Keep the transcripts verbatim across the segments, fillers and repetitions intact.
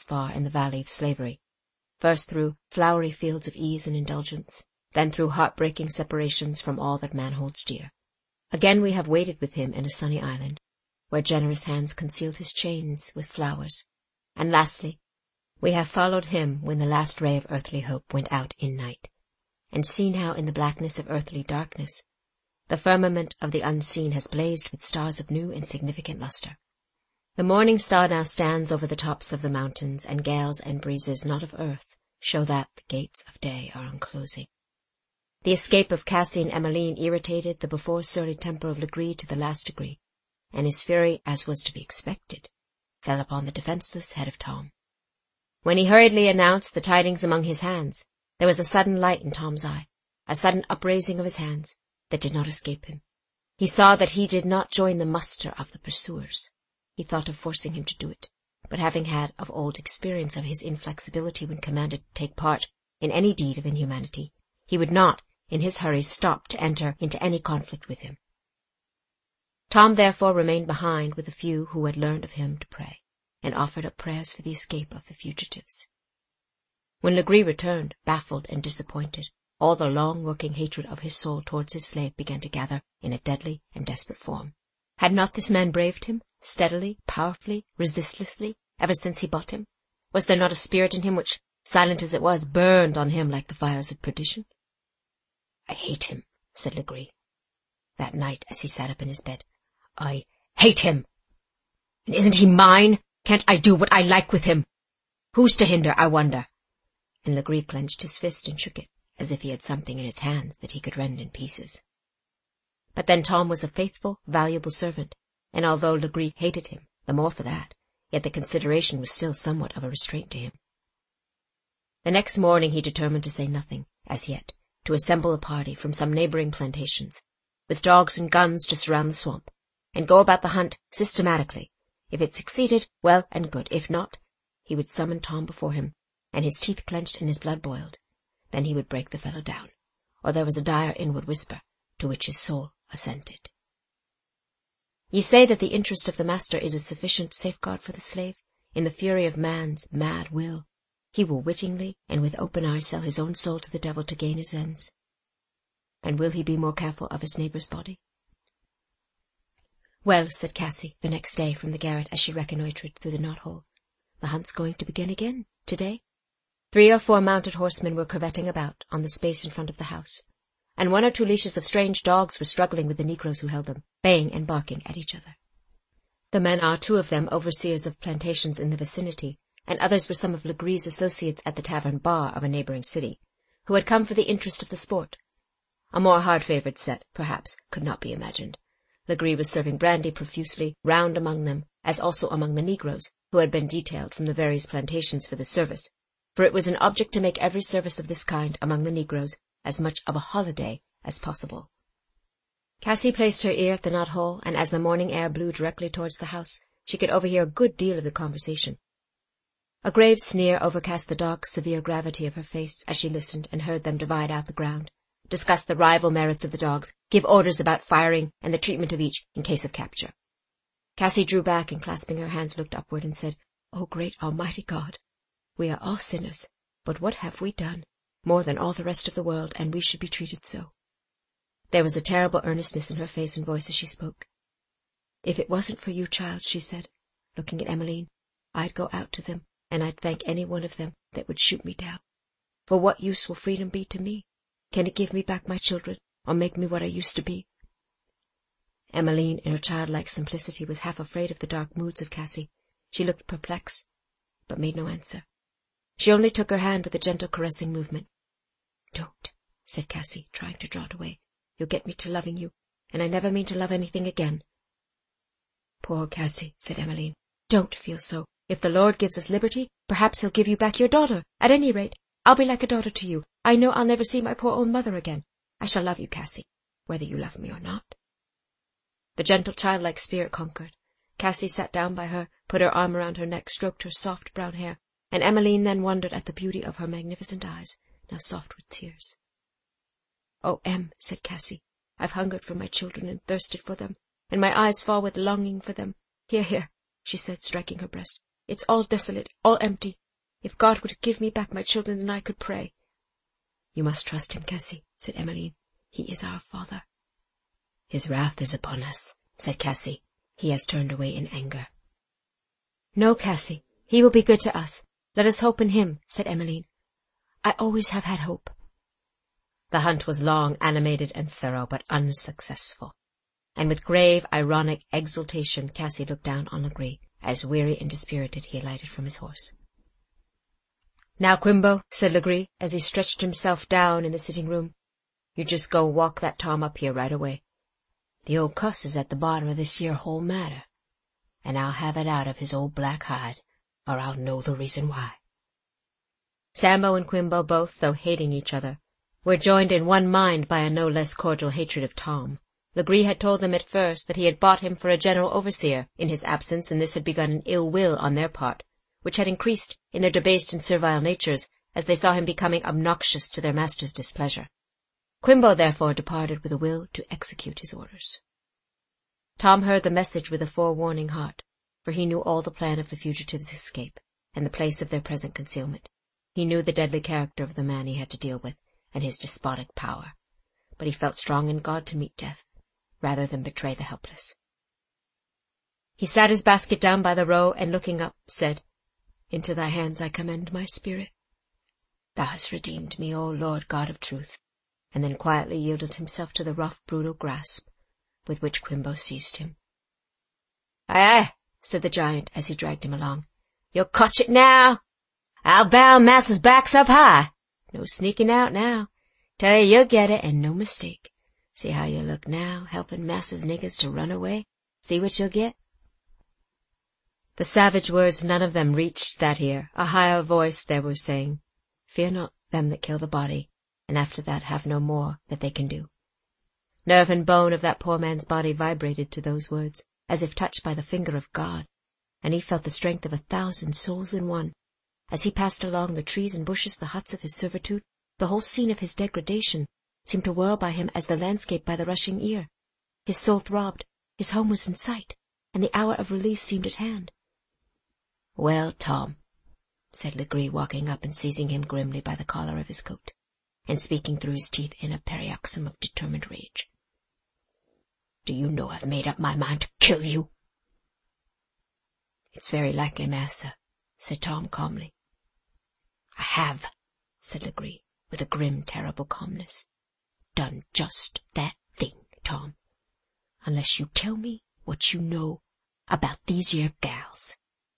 far in the valley of slavery, first through flowery fields of ease and indulgence, then through heartbreaking separations from all that man holds dear. Again we have waited with him in a sunny island, where generous hands concealed his chains with flowers, and lastly, we have followed him when the last ray of earthly hope went out in night, and seen how in the blackness of earthly darkness the firmament of the unseen has blazed with stars of new and significant lustre. The morning star now stands over the tops of the mountains, and gales and breezes not of earth show that the gates of day are unclosing. The escape of Cassie and Emmeline irritated the before surly temper of Legree to the last degree, and his fury, as was to be expected, fell upon the defenceless head of Tom. When he hurriedly announced the tidings among his hands, there was a sudden light in Tom's eye, a sudden upraising of his hands, that did not escape him. He saw that he did not join the muster of the pursuers. He thought of forcing him to do it, but having had of old experience of his inflexibility when commanded to take part in any deed of inhumanity, he would not, in his hurry, stop to enter into any conflict with him. Tom therefore remained behind with the few who had learned of him to pray, and offered up prayers for the escape of the fugitives. When Legree returned, baffled and disappointed, all the long-working hatred of his soul towards his slave began to gather in a deadly and desperate form. Had not this man braved him, steadily, powerfully, resistlessly, ever since he bought him? Was there not a spirit in him which, silent as it was, burned on him like the fires of perdition? "I hate him," said Legree, that night as he sat up in his bed. "I hate him. And isn't he mine? Can't I do what I like with him? Who's to hinder, I wonder?" And Legree clenched his fist and shook it, as if he had something in his hands that he could rend in pieces. But then Tom was a faithful, valuable servant, and although Legree hated him, the more for that, yet the consideration was still somewhat of a restraint to him. The next morning he determined to say nothing, as yet, to assemble a party from some neighbouring plantations, with dogs and guns to surround the swamp, and go about the hunt systematically. If it succeeded, well and good. If not, he would summon Tom before him, and his teeth clenched and his blood boiled. Then he would break the fellow down, or there was a dire inward whisper, to which his soul assented. Ye say that the interest of the master is a sufficient safeguard for the slave. In the fury of man's mad will, he will wittingly and with open eyes sell his own soul to the devil to gain his ends. And will he be more careful of his neighbour's body? "Well," said Cassie the next day from the garret as she reconnoitred through the knot-hole, "the hunt's going to begin again, to-day." Three or four mounted horsemen were curvetting about on the space in front of the house, and one or two leashes of strange dogs were struggling with the negroes who held them, baying and barking at each other. The men are, two of them, overseers of plantations in the vicinity, and others were some of Legree's associates at the tavern bar of a neighbouring city, who had come for the interest of the sport. A more hard-favoured set, perhaps, could not be imagined. Legree was serving brandy profusely round among them, as also among the negroes, who had been detailed from the various plantations for the service, for it was an object to make every service of this kind among the negroes as much of a holiday as possible. Cassie placed her ear at the knot-hole, and as the morning air blew directly towards the house, she could overhear a good deal of the conversation. A grave sneer overcast the dark, severe gravity of her face as she listened and heard them divide out the ground, discuss the rival merits of the dogs, give orders about firing and the treatment of each in case of capture. Cassie drew back and, clasping her hands, looked upward and said, "O great Almighty God, we are all sinners, but what have we done? More than all the rest of the world, and we should be treated so." There was a terrible earnestness in her face and voice as she spoke. "If it wasn't for you, child," she said, looking at Emmeline, "I'd go out to them, and I'd thank any one of them that would shoot me down. For what use will freedom be to me? Can it give me back my children, or make me what I used to be?" Emmeline, in her childlike simplicity, was half afraid of the dark moods of Cassie. She looked perplexed, but made no answer. She only took her hand with a gentle caressing movement. "Don't," said Cassie, trying to draw it away. "You'll get me to loving you, and I never mean to love anything again." "Poor Cassie," said Emmeline, "don't feel so. If the Lord gives us liberty, perhaps he'll give you back your daughter. At any rate, I'll be like a daughter to you. I know I'll never see my poor old mother again. I shall love you, Cassie, whether you love me or not." The gentle childlike spirit conquered. Cassie sat down by her, put her arm around her neck, stroked her soft brown hair, and Emmeline then wondered at the beauty of her magnificent eyes, now soft with tears. "Oh, Em," said Cassie, "I've hungered for my children and thirsted for them, and my eyes fall with longing for them. Here, here," she said, striking her breast, It's all desolate, all empty. If God would give me back my children, then I could pray." "You must trust him, Cassie," said Emmeline. "He is our Father." "His wrath is upon us," said Cassie. "He has turned away in anger." "No, Cassie, he will be good to us. Let us hope in him," said Emmeline. "I always have had hope." The hunt was long, animated, and thorough, but unsuccessful. And with grave, ironic exultation Cassie looked down on Legree, as weary and dispirited he alighted from his horse. "Now, Quimbo," said Legree, as he stretched himself down in the sitting-room, "you just go walk that Tom up here right away. The old cuss is at the bottom of this here whole matter, and I'll have it out of his old black hide, or I'll know the reason why." Sambo and Quimbo both, though hating each other, were joined in one mind by a no less cordial hatred of Tom. Legree had told them at first that he had bought him for a general overseer in his absence, and this had begun an ill will on their part, which had increased in their debased and servile natures as they saw him becoming obnoxious to their master's displeasure. Quimbo therefore departed with a will to execute his orders. Tom heard the message with a forewarning heart, for he knew all the plan of the fugitives' escape, and the place of their present concealment. He knew the deadly character of the man he had to deal with, and his despotic power, but he felt strong in God to meet death, rather than betray the helpless. He sat his basket down by the row, and looking up, said, "Into thy hands I commend my spirit. Thou hast redeemed me, O Lord God of truth," and then quietly yielded himself to the rough, brutal grasp with which Quimbo seized him. "Aye, aye," said the giant, as he dragged him along. "You'll cotch it now. I'll bow massa's back's up high. No sneaking out now. Tell you you'll get it, and no mistake. See how you look now, helping massa's niggers to run away. See what you'll get." The savage words none of them reached that ear. A higher voice there was saying, "Fear not them that kill the body, and after that have no more that they can do." Nerve and bone of that poor man's body vibrated to those words, as if touched by the finger of God, and he felt the strength of a thousand souls in one. As he passed along the trees and bushes, the huts of his servitude, the whole scene of his degradation seemed to whirl by him as the landscape by the rushing ear. His soul throbbed, his home was in sight, and the hour of release seemed at hand. "Well, Tom," said Legree, walking up and seizing him grimly by the collar of his coat, and speaking through his teeth in a paroxysm of determined rage, "do you know I've made up my mind to kill you?" "It's very likely, massa," said Tom calmly. "I have," said Legree, with a grim, terrible calmness, "done just that thing, Tom, unless you tell me what you know about these here gals."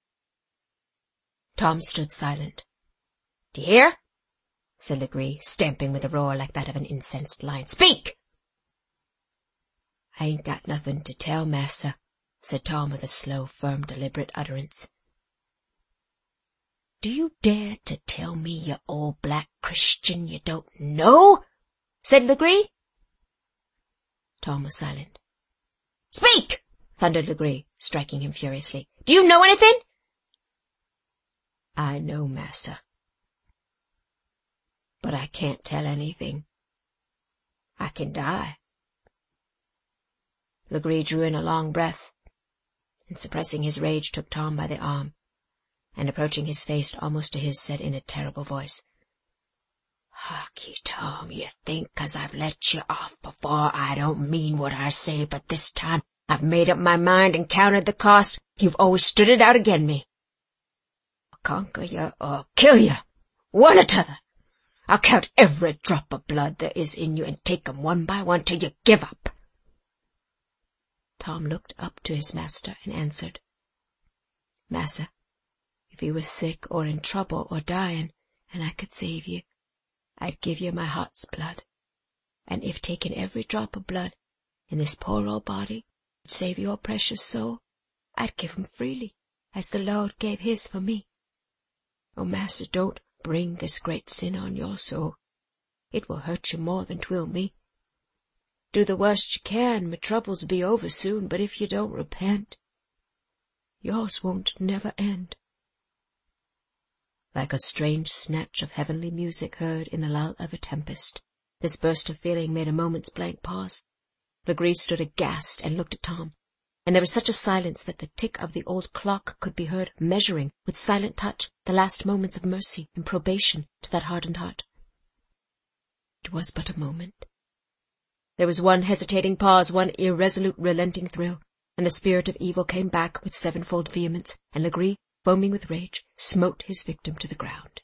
Tom stood silent. "Do you hear?" said Legree, stamping with a roar like that of an incensed lion. "Speak!" "I ain't got nothing to tell, massa," said Tom with a slow, firm, deliberate utterance. "Do you dare to tell me, you old black Christian, you don't know?" said Legree. Tom was silent. "Speak!" thundered Legree, striking him furiously. "Do you know anything?" "I know, massa, but I can't tell anything. I can die." Legree drew in a long breath, and suppressing his rage took Tom by the arm, and approaching his face almost to his, said in a terrible voice, "Hark ye, Tom, you think 'cause I've let you off before I don't mean what I say, but this time I've made up my mind and counted the cost. You've always stood it out again me. I'll conquer you or kill you, one or t'other. I'll count every drop of blood there is in you and take 'em one by one till you give up." Tom looked up to his master and answered, "Massa, if you was sick or in trouble or dying, and I could save you, I'd give you my heart's blood. And if taking every drop of blood in this poor old body would save your precious soul, I'd give 'em freely, as the Lord gave his for me. Oh, massa, don't bring this great sin on your soul. It will hurt you more than 'twill me. Do the worst you can, my troubles'll be over soon, but if you don't repent, yours won't never end." Like a strange snatch of heavenly music heard in the lull of a tempest, this burst of feeling made a moment's blank pause. Legree stood aghast and looked at Tom. and there was such a silence that the tick of the old clock could be heard measuring with silent touch the last moments of mercy and probation to that hardened heart. It was but a moment. There was one hesitating pause, one irresolute relenting thrill, and the spirit of evil came back with sevenfold vehemence, and Legree, foaming with rage, smote his victim to the ground.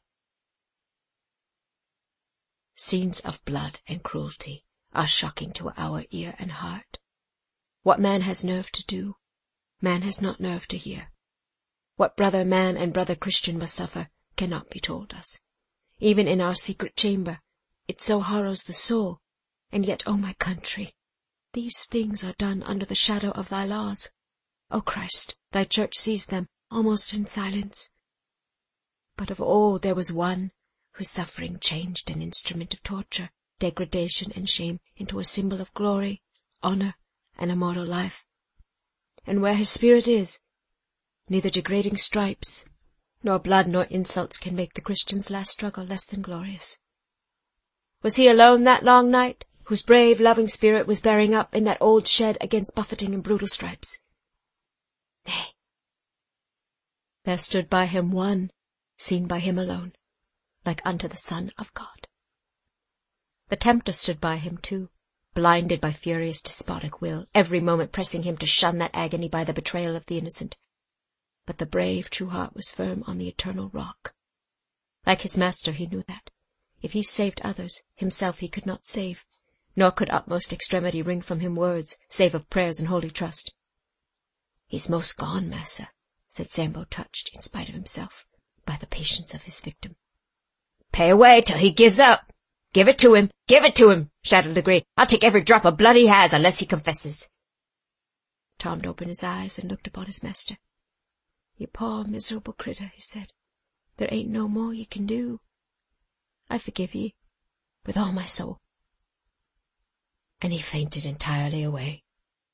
Scenes of blood and cruelty are shocking to our ear and heart. What man has nerve to do, man has not nerve to hear. What brother man and brother Christian must suffer cannot be told us. Even in our secret chamber, it so horrors the soul. And yet, O my country, these things are done under the shadow of thy laws. O Christ, thy church sees them almost in silence. But of old there was one whose suffering changed an instrument of torture, degradation, and shame into a symbol of glory, honor, and immortal life. And where his spirit is, neither degrading stripes, nor blood, nor insults can make the Christian's last struggle less than glorious. Was he alone that long night, whose brave, loving spirit was bearing up in that old shed against buffeting and brutal stripes? Nay. There stood by him one, seen by him alone, like unto the Son of God. The tempter stood by him too, blinded by furious despotic will, every moment pressing him to shun that agony by the betrayal of the innocent. But the brave true heart was firm on the eternal rock. Like his master, he knew that, if he saved others, himself he could not save, nor could utmost extremity wring from him words, save of prayers and holy trust. "He's most gone, massa," said Sambo, touched, in spite of himself, by the patience of his victim. "Pay away till he gives up. Give it to him, give it to him," shouted Legree. "I'll take every drop of blood he has, unless he confesses." Tom opened his eyes and looked upon his master. "You poor miserable critter," he said. "There ain't no more you can do. I forgive ye, with all my soul." And he fainted entirely away.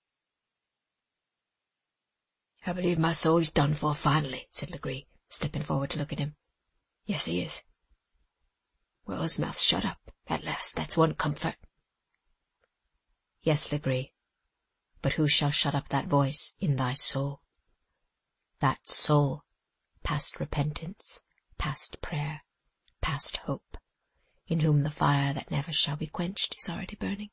"I believe my soul is done for finally," said Legree, stepping forward to look at him. "Yes, he is. Well, his mouth's shut up, at last, that's one comfort." "Yes, Legree, but who shall shut up that voice in thy soul? That soul, past repentance, past prayer, past hope, in whom the fire that never shall be quenched is already burning."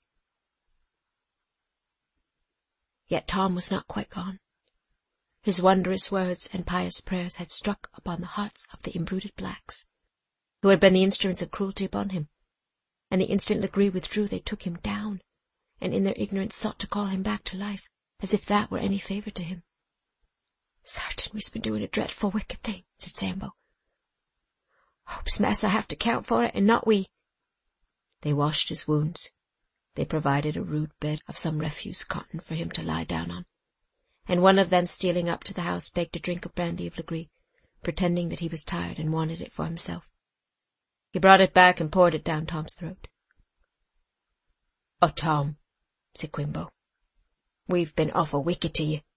Yet Tom was not quite gone. His wondrous words and pious prayers had struck upon the hearts of the imbruted blacks, who had been the instruments of cruelty upon him, and the instant Legree withdrew they took him down, and in their ignorance sought to call him back to life, as if that were any favour to him. "Sartain we's been doing a dreadful wicked thing," said Sambo. "Hopes massa have to count for it, and not we." They washed his wounds. They provided a rude bed of some refuse cotton for him to lie down on, and one of them, stealing up to the house, begged a drink of brandy of Legree, pretending that he was tired and wanted it for himself. He brought it back and poured it down Tom's throat. "Oh, Tom," said Quimbo, "we've been awful wicked to ye."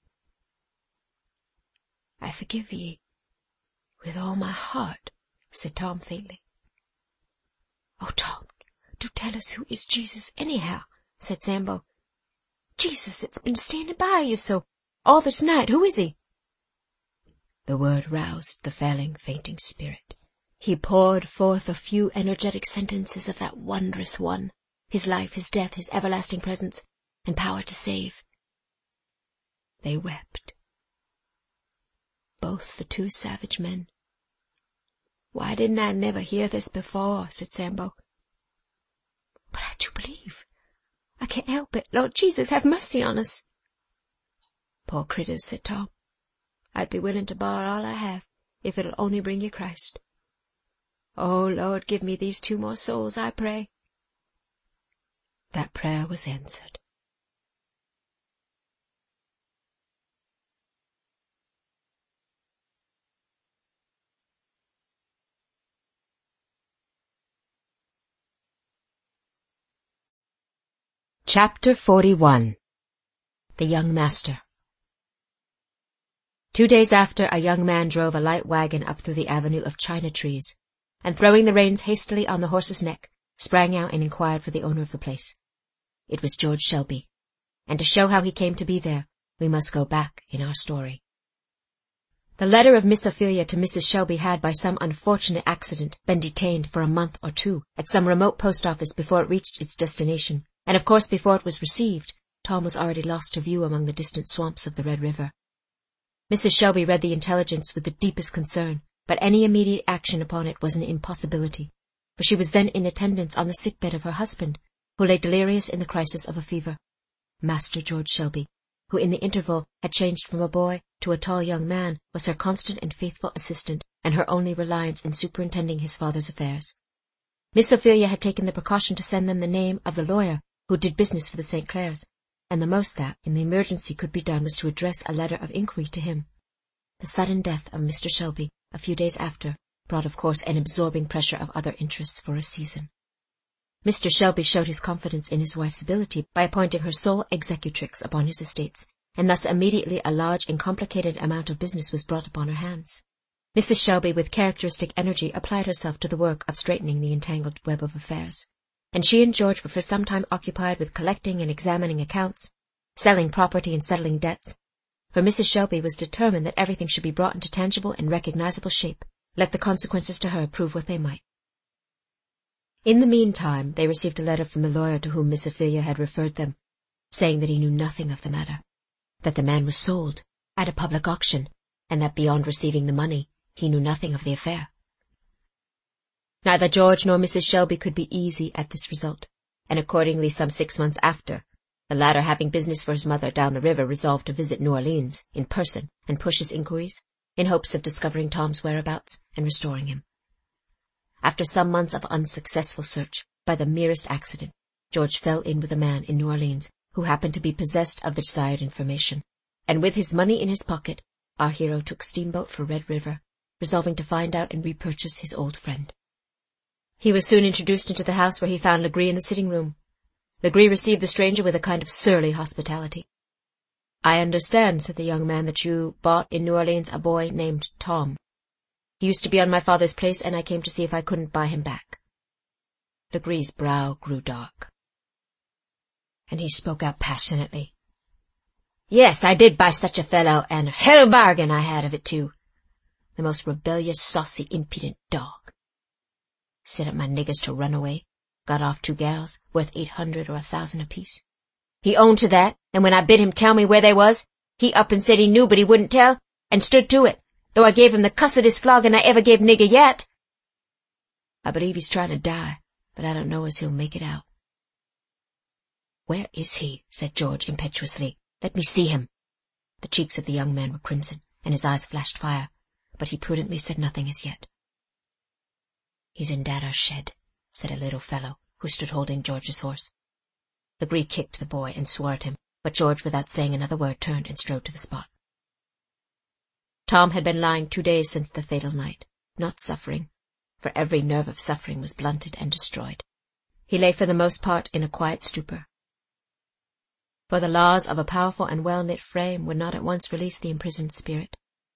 "I forgive ye, with all my heart," said Tom faintly. "Oh, Tom, do tell us who is Jesus anyhow," said Sambo. "Jesus that's been standing by you so all this night, who is he?" The word roused the failing, fainting spirit. He poured forth a few energetic sentences of that wondrous one, his life, his death, his everlasting presence, and power to save. They wept, both the two savage men. "Why didn't I never hear this before?" said Sambo. "But I do believe. I can't help it. Lord Jesus, have mercy on us." "Poor critters," said Tom. "I'd be willing to bar all I have, if it'll only bring you Christ. Oh, Lord, give me these two more souls, I pray." That prayer was answered. Chapter forty-one. The Young Master. Two days after, a young man drove a light wagon up through the avenue of china trees, and throwing the reins hastily on the horse's neck, sprang out and inquired for the owner of the place. It was George Shelby, and to show how he came to be there, we must go back in our story. The letter of Miss Ophelia to Missus Shelby had, by some unfortunate accident, been detained for a month or two at some remote post office before it reached its destination, and of course before it was received, Tom was already lost to view among the distant swamps of the Red River. Missus Shelby read the intelligence with the deepest concern, but any immediate action upon it was an impossibility, for she was then in attendance on the sick-bed of her husband, who lay delirious in the crisis of a fever. Master George Shelby, who in the interval had changed from a boy to a tall young man, was her constant and faithful assistant, and her only reliance in superintending his father's affairs. Miss Ophelia had taken the precaution to send them the name of the lawyer who did business for the Saint Clairs, and the most that, in the emergency, could be done was to address a letter of inquiry to him. The sudden death of Mister Shelby, a few days after, brought of course an absorbing pressure of other interests for a season. Mister Shelby showed his confidence in his wife's ability by appointing her sole executrix upon his estates, and thus immediately a large and complicated amount of business was brought upon her hands. Missus Shelby, with characteristic energy, applied herself to the work of straightening the entangled web of affairs, and she and George were for some time occupied with collecting and examining accounts, selling property and settling debts, for Missus Shelby was determined that everything should be brought into tangible and recognizable shape, let the consequences to her prove what they might. In the meantime, they received a letter from the lawyer to whom Miss Ophelia had referred them, saying that he knew nothing of the matter, that the man was sold at a public auction, and that beyond receiving the money, he knew nothing of the affair. Neither George nor Missus Shelby could be easy at this result, and accordingly some six months after, the latter, having business for his mother down the river, resolved to visit New Orleans in person and push his inquiries, in hopes of discovering Tom's whereabouts and restoring him. After some months of unsuccessful search, by the merest accident, George fell in with a man in New Orleans who happened to be possessed of the desired information, and with his money in his pocket, our hero took steamboat for Red River, resolving to find out and repurchase his old friend. He was soon introduced into the house, where he found Legree in the sitting-room. Legree received the stranger with a kind of surly hospitality. "I understand," said the young man, "that you bought in New Orleans a boy named Tom. He used to be on my father's place, and I came to see if I couldn't buy him back." Legree's brow grew dark, and he spoke out passionately. "Yes, I did buy such a fellow, and a hell bargain I had of it, too. The most rebellious, saucy, impudent dog. Set up my niggers to run away, got off two gals, worth eight hundred or a thousand apiece. He owned to that, and when I bid him tell me where they was, he up and said he knew but he wouldn't tell, and stood to it, though I gave him the cussedest flogging I ever gave nigger yet. I believe he's trying to die, but I don't know as he'll make it out." "Where is he?" said George impetuously. "Let me see him." The cheeks of the young man were crimson, and his eyes flashed fire, but he prudently said nothing as yet. "He's in Dadda's shed," said a little fellow, who stood holding George's horse. Legree kicked the boy and swore at him, but George, without saying another word, turned and strode to the spot. Tom had been lying two days since the fatal night, not suffering, for every nerve of suffering was blunted and destroyed. He lay for the most part in a quiet stupor, for the laws of a powerful and well-knit frame would not at once release the imprisoned spirit.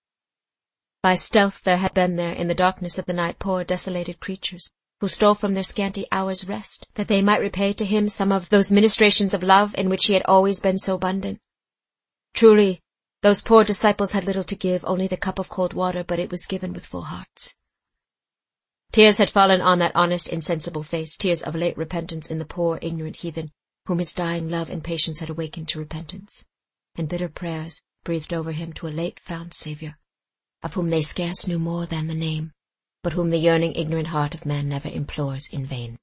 By stealth there had been there in the darkness of the night poor desolated creatures, who stole from their scanty hours' rest, that they might repay to him some of those ministrations of love in which he had always been so abundant. Truly, those poor disciples had little to give, only the cup of cold water, but it was given with full hearts. Tears had fallen on that honest, insensible face, tears of late repentance in the poor, ignorant heathen, whom his dying love and patience had awakened to repentance, and bitter prayers breathed over him to a late-found Saviour, of whom they scarce knew more than the name, but whom the yearning, ignorant heart of man never implores in vain.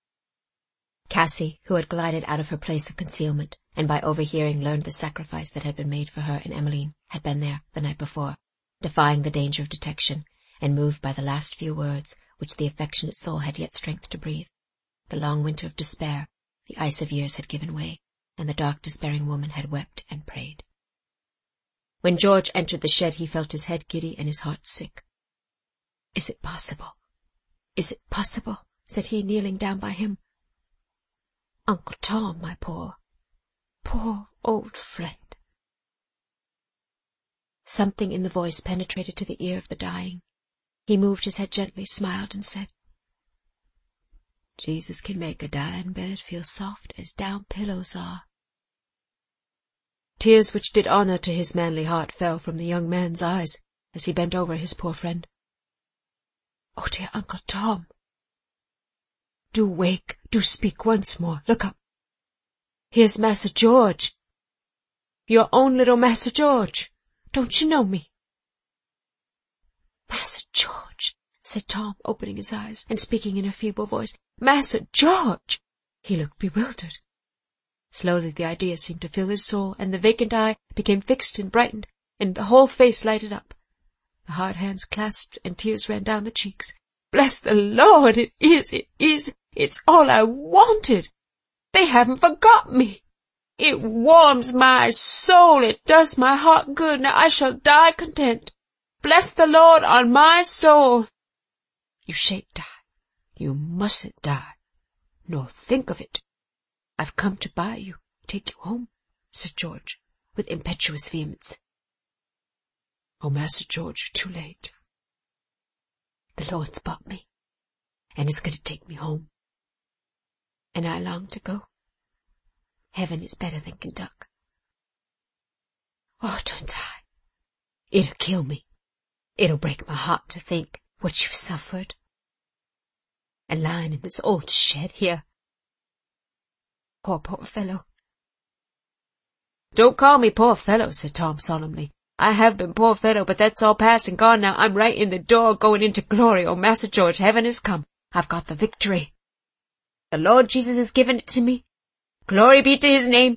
Cassie, who had glided out of her place of concealment, and by overhearing learned the sacrifice that had been made for her and Emmeline, had been there the night before, defying the danger of detection, and moved by the last few words which the affectionate soul had yet strength to breathe. The long winter of despair, the ice of years had given way, and the dark, despairing woman had wept and prayed. When George entered the shed, he felt his head giddy and his heart sick. "Is it possible? Is it possible?" said he, kneeling down by him. "Uncle Tom, my poor, poor old friend." Something in the voice penetrated to the ear of the dying. He moved his head gently, smiled, and said, "Jesus can make a dying bed feel soft as down pillows are." Tears which did honour to his manly heart fell from the young man's eyes as he bent over his poor friend. "Oh, dear Uncle Tom! Do wake, do speak once more, look up. Here's Massa George. Your own little Massa George. Don't you know me?" "Massa George," said Tom, opening his eyes and speaking in a feeble voice. "Massa George!" He looked bewildered. Slowly the idea seemed to fill his soul, and the vacant eye became fixed and brightened, and the whole face lighted up. The hard hands clasped, and tears ran down the cheeks. "Bless the Lord, it is, it is, it's all I wanted. They haven't forgot me. It warms my soul, it does my heart good. Now I shall die content. Bless the Lord on my soul." "You shan't die. You mustn't die. Nor think of it. I've come to buy you, take you home," said George, with impetuous vehemence. "Oh, Master George, you're too late. The Lord's bought me, and is going to take me home. And I long to go. Heaven is better than Kentuck. Oh, don't die. It'll kill me. It'll break my heart to think what you've suffered. And lying in this old shed here. Poor, poor fellow." "Don't call me poor fellow," said Tom solemnly. "I have been poor fellow, but that's all past and gone now. I'm right in the door, going into glory. Oh, Master George, heaven has come. I've got the victory. The Lord Jesus has given it to me. Glory be to his name."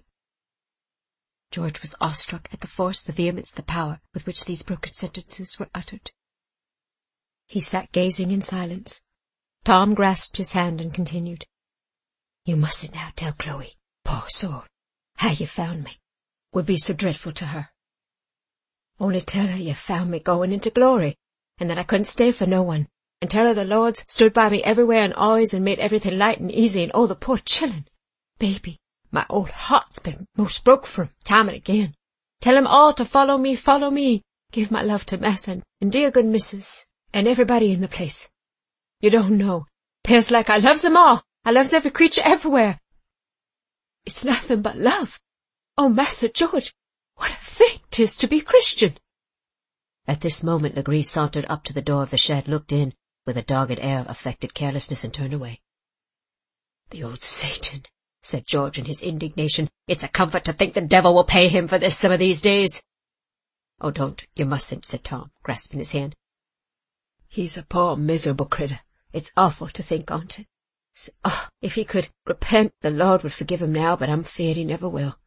George was awestruck at the force, the vehemence, the power with which these broken sentences were uttered. He sat gazing in silence. Tom grasped his hand and continued. "You mustn't now tell Chloe, poor soul, how you found me. Would be so dreadful to her. Only tell her you found me going into glory, and that I couldn't stay for no one, and tell her the Lord's stood by me everywhere and always and made everything light and easy, and oh, the poor chillun. Baby, my old heart's been most broke for him, time and again. Tell him all to follow me, follow me. Give my love to Massa and, and dear good missus, and everybody in the place. You don't know. 'Pears like I loves them all. I loves every creature everywhere. It's nothing but love. Oh, Massa George, what a thing 'tis to be Christian." At this moment Legree sauntered up to the door of the shed, looked in with a dogged air of affected carelessness, and turned away. "The old Satan," said George in his indignation. "It's a comfort to think the devil will pay him for this some of these days." "Oh, don't, you mustn't," said Tom, grasping his hand. "He's a poor miserable critter. It's awful to think on't. So, oh, if he could repent, the Lord would forgive him now, but I'm feared he never will."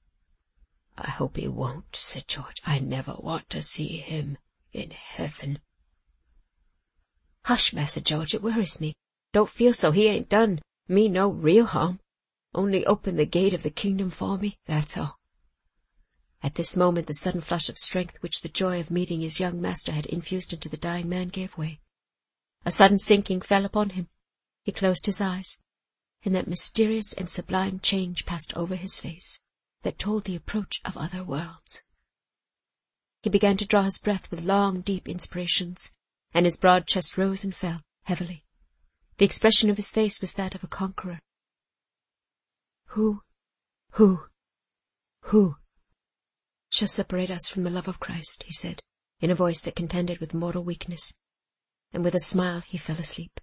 "I hope he won't," said George. "I never want to see him in heaven." "Hush, Master George, it worries me. Don't feel so. He ain't done me no real harm. Only open the gate of the kingdom for me, that's all." At this moment the sudden flush of strength which the joy of meeting his young master had infused into the dying man gave way. A sudden sinking fell upon him. He closed his eyes, and that mysterious and sublime change passed over his face that told the approach of other worlds. He began to draw his breath with long, deep inspirations, and his broad chest rose and fell heavily. The expression of his face was that of a conqueror. Who, who, who shall separate us from the love of Christ?" he said, in a voice that contended with mortal weakness, and with a smile he fell asleep.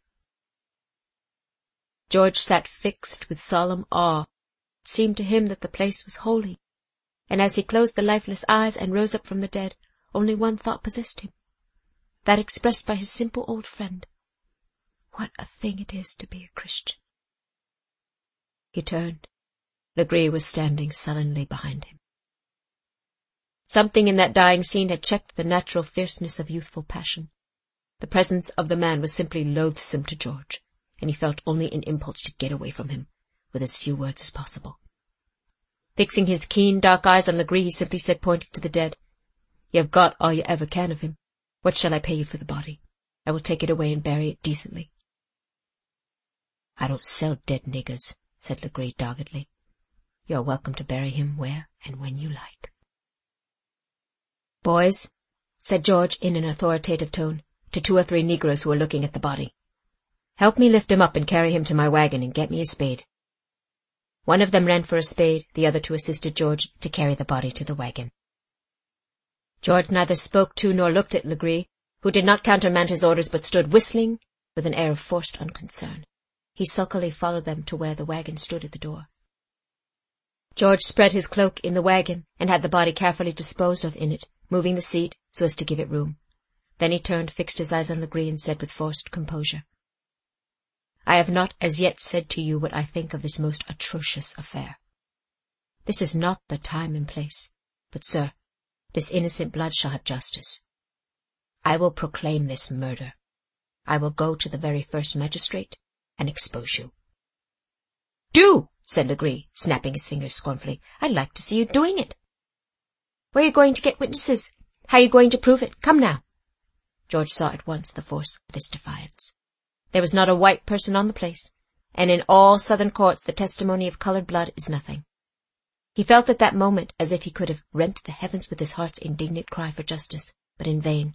George sat fixed with solemn awe. It seemed to him that the place was holy, and as he closed the lifeless eyes and rose up from the dead, only one thought possessed him, that expressed by his simple old friend. What a thing it is to be a Christian. He turned. Legree was standing sullenly behind him. Something in that dying scene had checked the natural fierceness of youthful passion. The presence of the man was simply loathsome to George, and he felt only an impulse to get away from him, with as few words as possible. Fixing his keen, dark eyes on Legree, he simply said, pointing to the dead, "You have got all you ever can of him. What shall I pay you for the body? I will take it away and bury it decently." "I don't sell dead niggers," said Legree doggedly. "You are welcome to bury him where and when you like." "Boys," said George in an authoritative tone, to two or three negroes who were looking at the body, "help me lift him up and carry him to my wagon, and get me a spade." One of them ran for a spade, the other two assisted George to carry the body to the wagon. George neither spoke to nor looked at Legree, who did not countermand his orders but stood whistling with an air of forced unconcern. He sulkily followed them to where the wagon stood at the door. George spread his cloak in the wagon and had the body carefully disposed of in it, moving the seat so as to give it room. Then he turned, fixed his eyes on Legree, and said with forced composure, "I have not as yet said to you what I think of this most atrocious affair. This is not the time and place, but, sir, this innocent blood shall have justice. I will proclaim this murder. I will go to the very first magistrate and expose you." "Do!" said Legree, snapping his fingers scornfully. "I'd like to see you doing it. Where are you going to get witnesses? How are you going to prove it? Come now." George saw at once the force of this defiance. There was not a white person on the place, and in all southern courts the testimony of colored blood is nothing. He felt at that moment as if he could have rent the heavens with his heart's indignant cry for justice, but in vain.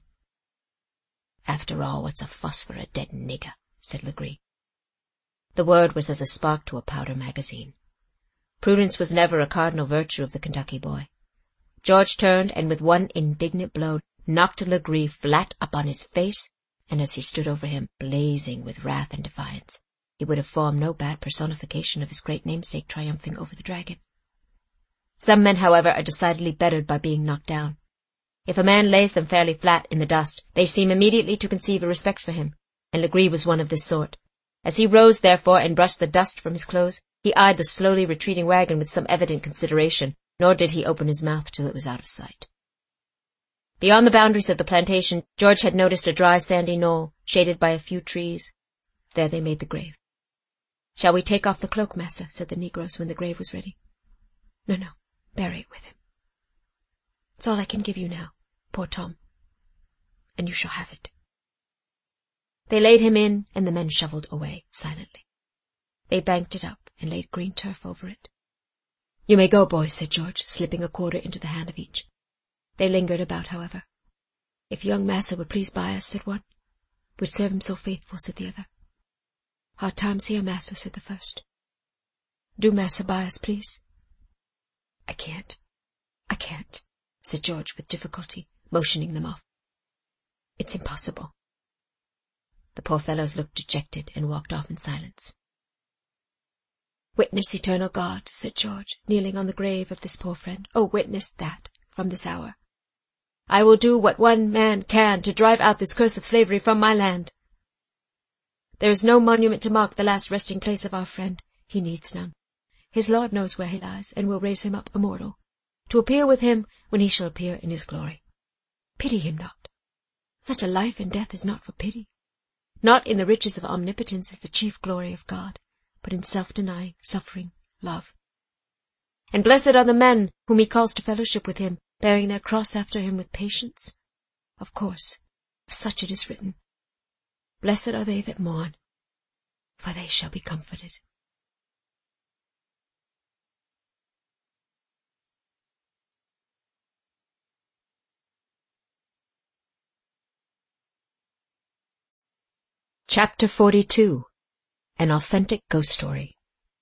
"After all, what's a fuss for a dead nigger?" said Legree. The word was as a spark to a powder magazine. Prudence was never a cardinal virtue of the Kentucky boy. George turned, and with one indignant blow knocked Legree flat upon his face, and as he stood over him, blazing with wrath and defiance, he would have formed no bad personification of his great namesake triumphing over the dragon. Some men, however, are decidedly bettered by being knocked down. If a man lays them fairly flat in the dust, they seem immediately to conceive a respect for him, and Legree was one of this sort. As he rose, therefore, and brushed the dust from his clothes, he eyed the slowly retreating wagon with some evident consideration, nor did he open his mouth till it was out of sight. Beyond the boundaries of the plantation, George had noticed a dry sandy knoll, shaded by a few trees. There they made the grave. "Shall we take off the cloak, massa?" said the negroes when the grave was ready. "No, no, bury it with him. It's all I can give you now, poor Tom, and you shall have it." They laid him in, and the men shovelled away silently. They banked it up and laid green turf over it. "You may go, boys," said George, slipping a quarter into the hand of each. They lingered about, however. "If young massa would please buy us," said one. "We'd serve him so faithful," said the other. "Hard times here, massa," said the first. "Do massa buy us, please?" "I can't, I can't," said George with difficulty, motioning them off. "It's impossible." The poor fellows looked dejected and walked off in silence. "Witness, eternal God," said George, kneeling on the grave of this poor friend, "oh, witness that, from this hour, I will do what one man can to drive out this curse of slavery from my land. There is no monument to mark the last resting place of our friend. He needs none. His Lord knows where he lies, and will raise him up immortal, to appear with him when he shall appear in his glory. Pity him not. Such a life in death is not for pity. Not in the riches of omnipotence is the chief glory of God, but in self-denying, suffering, love. And blessed are the men whom he calls to fellowship with him, bearing their cross after him with patience. Of course, of such it is written, Blessed are they that mourn, for they shall be comforted. Chapter forty-two. An Authentic Ghost Story.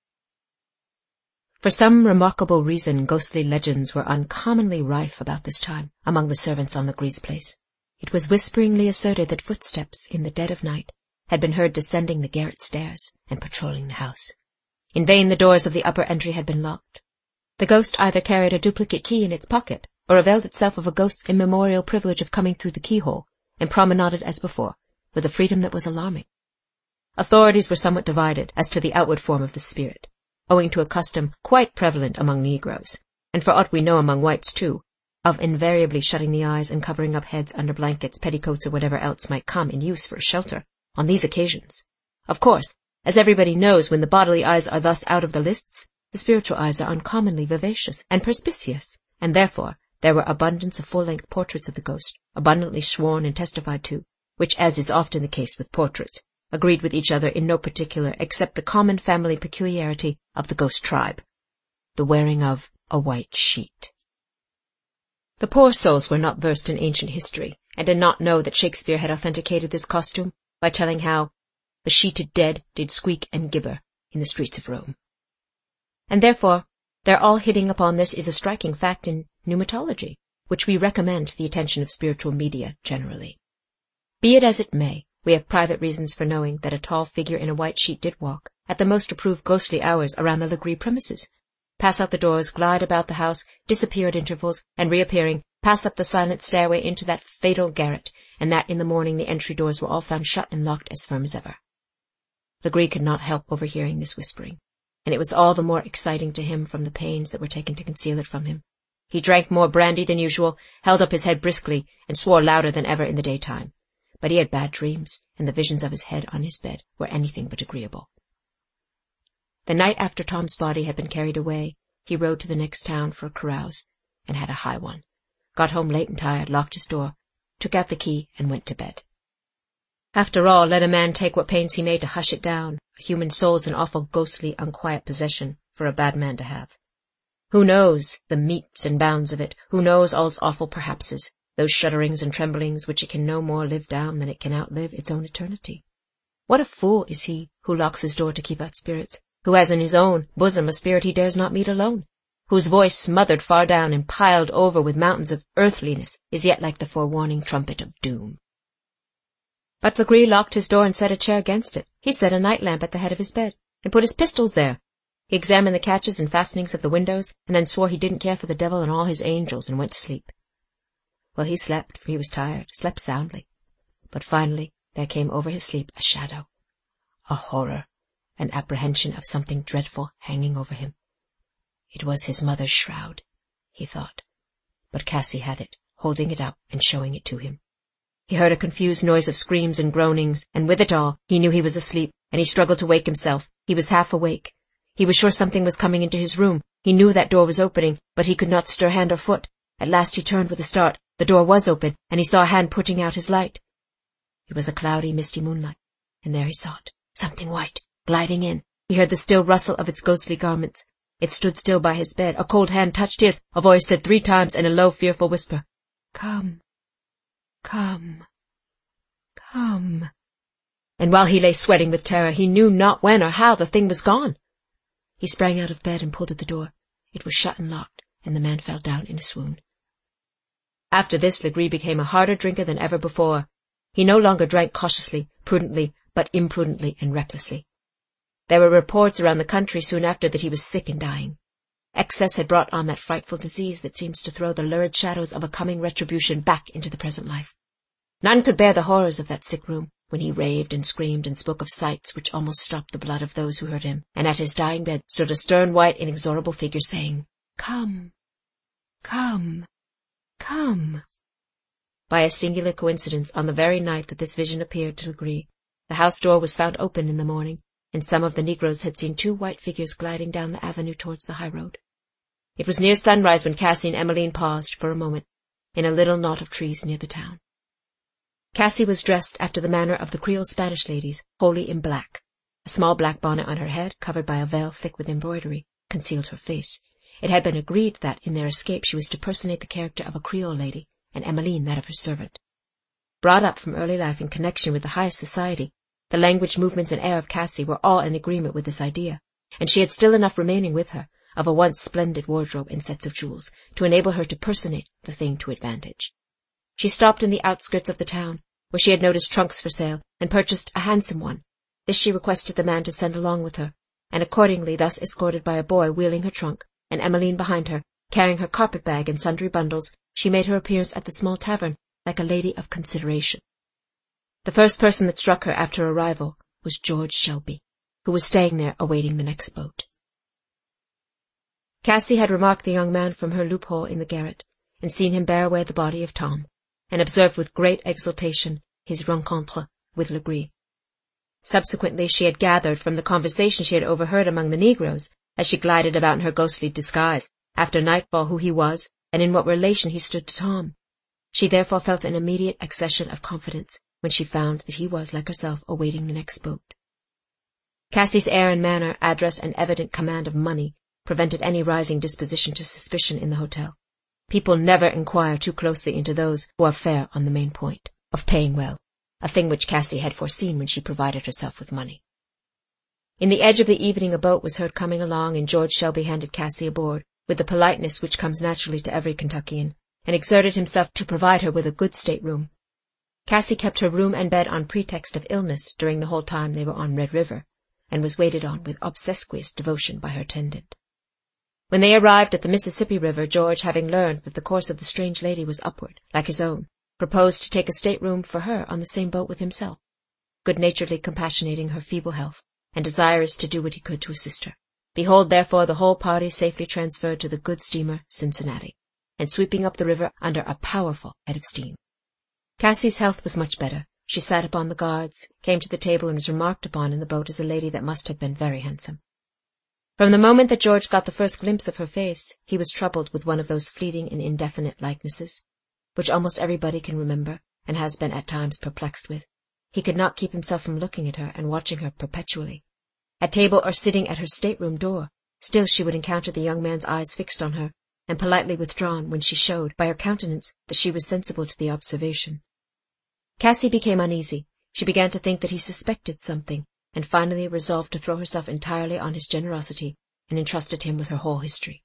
For some remarkable reason, ghostly legends were uncommonly rife about this time among the servants on Legree's place. It was whisperingly asserted that footsteps in the dead of night had been heard descending the garret stairs and patrolling the house. In vain the doors of the upper entry had been locked. The ghost either carried a duplicate key in its pocket, or availed itself of a ghost's immemorial privilege of coming through the keyhole, and promenaded as before, with a freedom that was alarming. Authorities were somewhat divided as to the outward form of the spirit, owing to a custom quite prevalent among Negroes, and for aught we know among whites too, of invariably shutting the eyes and covering up heads under blankets, petticoats, or whatever else might come in use for a shelter on these occasions. Of course, as everybody knows, when the bodily eyes are thus out of the lists, the spiritual eyes are uncommonly vivacious and perspicuous, and therefore there were abundance of full-length portraits of the ghost, abundantly sworn and testified to, which, as is often the case with portraits, agreed with each other in no particular except the common family peculiarity of the ghost tribe, the wearing of a white sheet. The poor souls were not versed in ancient history, and did not know that Shakespeare had authenticated this costume by telling how the sheeted dead did squeak and gibber in the streets of Rome. and therefore their all hitting upon this is a striking fact in pneumatology, which we recommend to the attention of spiritual media generally. Be it as it may, we have private reasons for knowing that a tall figure in a white sheet did walk, at the most approved ghostly hours, around the Legree premises, pass out the doors, glide about the house, disappear at intervals, and reappearing, pass up the silent stairway into that fatal garret, and that in the morning the entry doors were all found shut and locked as firm as ever. Legree could not help overhearing this whispering, and it was all the more exciting to him from the pains that were taken to conceal it from him. He drank more brandy than usual, held up his head briskly, and swore louder than ever in the daytime. But he had bad dreams, and the visions of his head on his bed were anything but agreeable. The night after Tom's body had been carried away, he rode to the next town for a carouse, and had a high one, got home late and tired, locked his door, took out the key, and went to bed. After all, let a man take what pains he may to hush it down. A human soul's an awful ghostly, unquiet possession for a bad man to have. Who knows the metes and bounds of it? Who knows all its awful perhapses, those shudderings and tremblings which it can no more live down than it can outlive its own eternity? What a fool is he who locks his door to keep out spirits, who has in his own bosom a spirit he dares not meet alone, whose voice, smothered far down and piled over with mountains of earthliness, is yet like the forewarning trumpet of doom. But Legree locked his door and set a chair against it. He set a night lamp at the head of his bed, and put his pistols there. He examined the catches and fastenings of the windows, and then swore he didn't care for the devil and all his angels, and went to sleep. Well, he slept, for he was tired, slept soundly. But finally there came over his sleep a shadow, a horror, an apprehension of something dreadful hanging over him. It was his mother's shroud, he thought, but Cassie had it, holding it out and showing it to him. He heard a confused noise of screams and groanings, and with it all he knew he was asleep, and he struggled to wake himself. He was half awake. He was sure something was coming into his room. He knew that door was opening, but he could not stir hand or foot. At last he turned with a start. The door was open, and he saw a hand putting out his light. It was a cloudy, misty moonlight, and there he saw it, something white, gliding in. He heard the still rustle of its ghostly garments. It stood still by his bed. A cold hand touched his. A voice said three times in a low, fearful whisper, "Come, come, come." And while he lay sweating with terror, he knew not when or how the thing was gone. He sprang out of bed and pulled at the door. It was shut and locked, and the man fell down in a swoon. After this, Legree became a harder drinker than ever before. He no longer drank cautiously, prudently, but imprudently and recklessly. There were reports around the country soon after that he was sick and dying. Excess had brought on that frightful disease that seems to throw the lurid shadows of a coming retribution back into the present life. None could bear the horrors of that sick room, when he raved and screamed and spoke of sights which almost stopped the blood of those who heard him, and at his dying bed stood a stern, white, inexorable figure saying, "Come, come, come." By a singular coincidence, on the very night that this vision appeared to Legree, the house door was found open in the morning, and some of the negroes had seen two white figures gliding down the avenue towards the high road. It was near sunrise when Cassie and Emmeline paused for a moment in a little knot of trees near the town. Cassie was dressed after the manner of the Creole Spanish ladies, wholly in black. A small black bonnet on her head, covered by a veil thick with embroidery, concealed her face. It had been agreed that, in their escape, she was to personate the character of a Creole lady, and Emmeline that of her servant. Brought up from early life in connection with the highest society, the language, movements, and air of Cassie were all in agreement with this idea, and she had still enough remaining with her, of a once splendid wardrobe and sets of jewels, to enable her to personate the thing to advantage. She stopped in the outskirts of the town, where she had noticed trunks for sale, and purchased a handsome one. This she requested the man to send along with her, and accordingly, thus escorted by a boy wheeling her trunk, and Emmeline behind her, carrying her carpet-bag and sundry bundles, she made her appearance at the small tavern like a lady of consideration. The first person that struck her after arrival was George Shelby, who was staying there awaiting the next boat. Cassie had remarked the young man from her loophole in the garret, and seen him bear away the body of Tom, and observed with great exultation his rencontre with Legree. Subsequently she had gathered from the conversation she had overheard among the negroes, as she glided about in her ghostly disguise, after nightfall, who he was, and in what relation he stood to Tom. She therefore felt an immediate accession of confidence when she found that he was, like herself, awaiting the next boat. Cassie's air and manner, address, and evident command of money prevented any rising disposition to suspicion in the hotel. People never inquire too closely into those who are fair on the main point of paying well, a thing which Cassie had foreseen when she provided herself with money. In the edge of the evening a boat was heard coming along, and George Shelby handed Cassie aboard, with the politeness which comes naturally to every Kentuckian, and exerted himself to provide her with a good stateroom. Cassie kept her room and bed on pretext of illness during the whole time they were on Red River, and was waited on with obsequious devotion by her attendant. When they arrived at the Mississippi River, George, having learned that the course of the strange lady was upward, like his own, proposed to take a stateroom for her on the same boat with himself, good-naturedly compassionating her feeble health, and desirous to do what he could to assist her. Behold, therefore, the whole party safely transferred to the good steamer Cincinnati, and sweeping up the river under a powerful head of steam. Cassie's health was much better. She sat upon the guards, came to the table, and was remarked upon in the boat as a lady that must have been very handsome. From the moment that George got the first glimpse of her face, he was troubled with one of those fleeting and indefinite likenesses, which almost everybody can remember, and has been at times perplexed with. He could not keep himself from looking at her and watching her perpetually. At table or sitting at her stateroom door, still she would encounter the young man's eyes fixed on her, and politely withdrawn when she showed by her countenance that she was sensible to the observation. Cassie became uneasy. She began to think that he suspected something, and finally resolved to throw herself entirely on his generosity, and entrusted him with her whole history.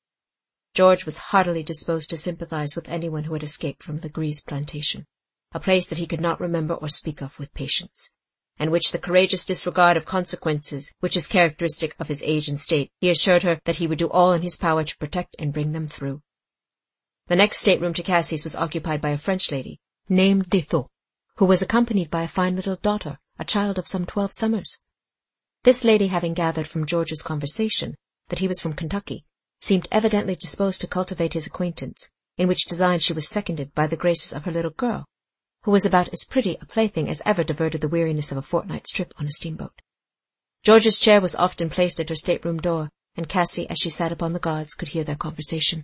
George was heartily disposed to sympathize with anyone who had escaped from Legree's plantation, a place that he could not remember or speak of with patience, and which the courageous disregard of consequences which is characteristic of his age and state, he assured her that he would do all in his power to protect and bring them through. The next stateroom to Cassie's was occupied by a French lady, named Dethot, who was accompanied by a fine little daughter, a child of some twelve summers. This lady, having gathered from George's conversation that he was from Kentucky, seemed evidently disposed to cultivate his acquaintance, in which design she was seconded by the graces of her little girl, who was about as pretty a plaything as ever diverted the weariness of a fortnight's trip on a steamboat. George's chair was often placed at her stateroom door, and Cassie, as she sat upon the guards, could hear their conversation.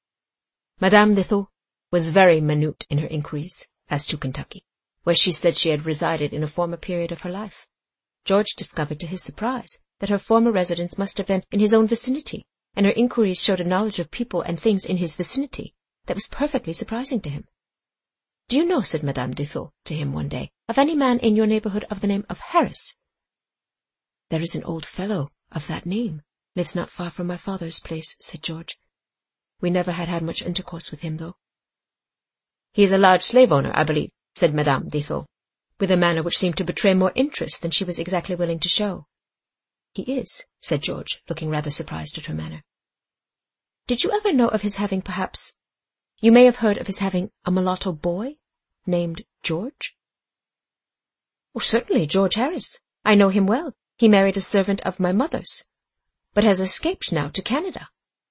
Madame Dethot was very minute in her inquiries as to Kentucky, where she said she had resided in a former period of her life. George discovered to his surprise that her former residence must have been in his own vicinity, and her inquiries showed a knowledge of people and things in his vicinity that was perfectly surprising to him. "Do you know," said Madame Dethot to him one day, "of any man in your neighborhood of the name of Harris?" "There is an old fellow of that name, lives not far from my father's place," said George. "We never had had much intercourse with him, though." "He is a large slave-owner, I believe," said Madame Dethot, with a manner which seemed to betray more interest than she was exactly willing to show. "He is," said George, looking rather surprised at her manner. "Did you ever know of his having, perhaps, you may have heard of his having a mulatto boy named George?" "Oh, certainly, George Harris. I know him well. He married a servant of my mother's, but has escaped now to Canada."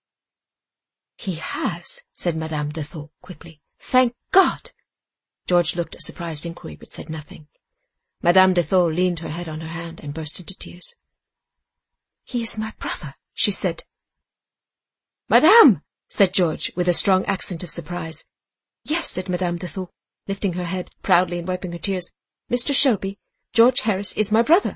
"He has," said Madame Dethot quickly. "Thank God!" George looked a surprised inquiry, but said nothing. Madame Dethot leaned her head on her hand and burst into tears. "He is my brother," she said. "Madame!" said George, with a strong accent of surprise. "Yes," said Madame Dethot, lifting her head proudly and wiping her tears. "Mister Shelby, George Harris is my brother."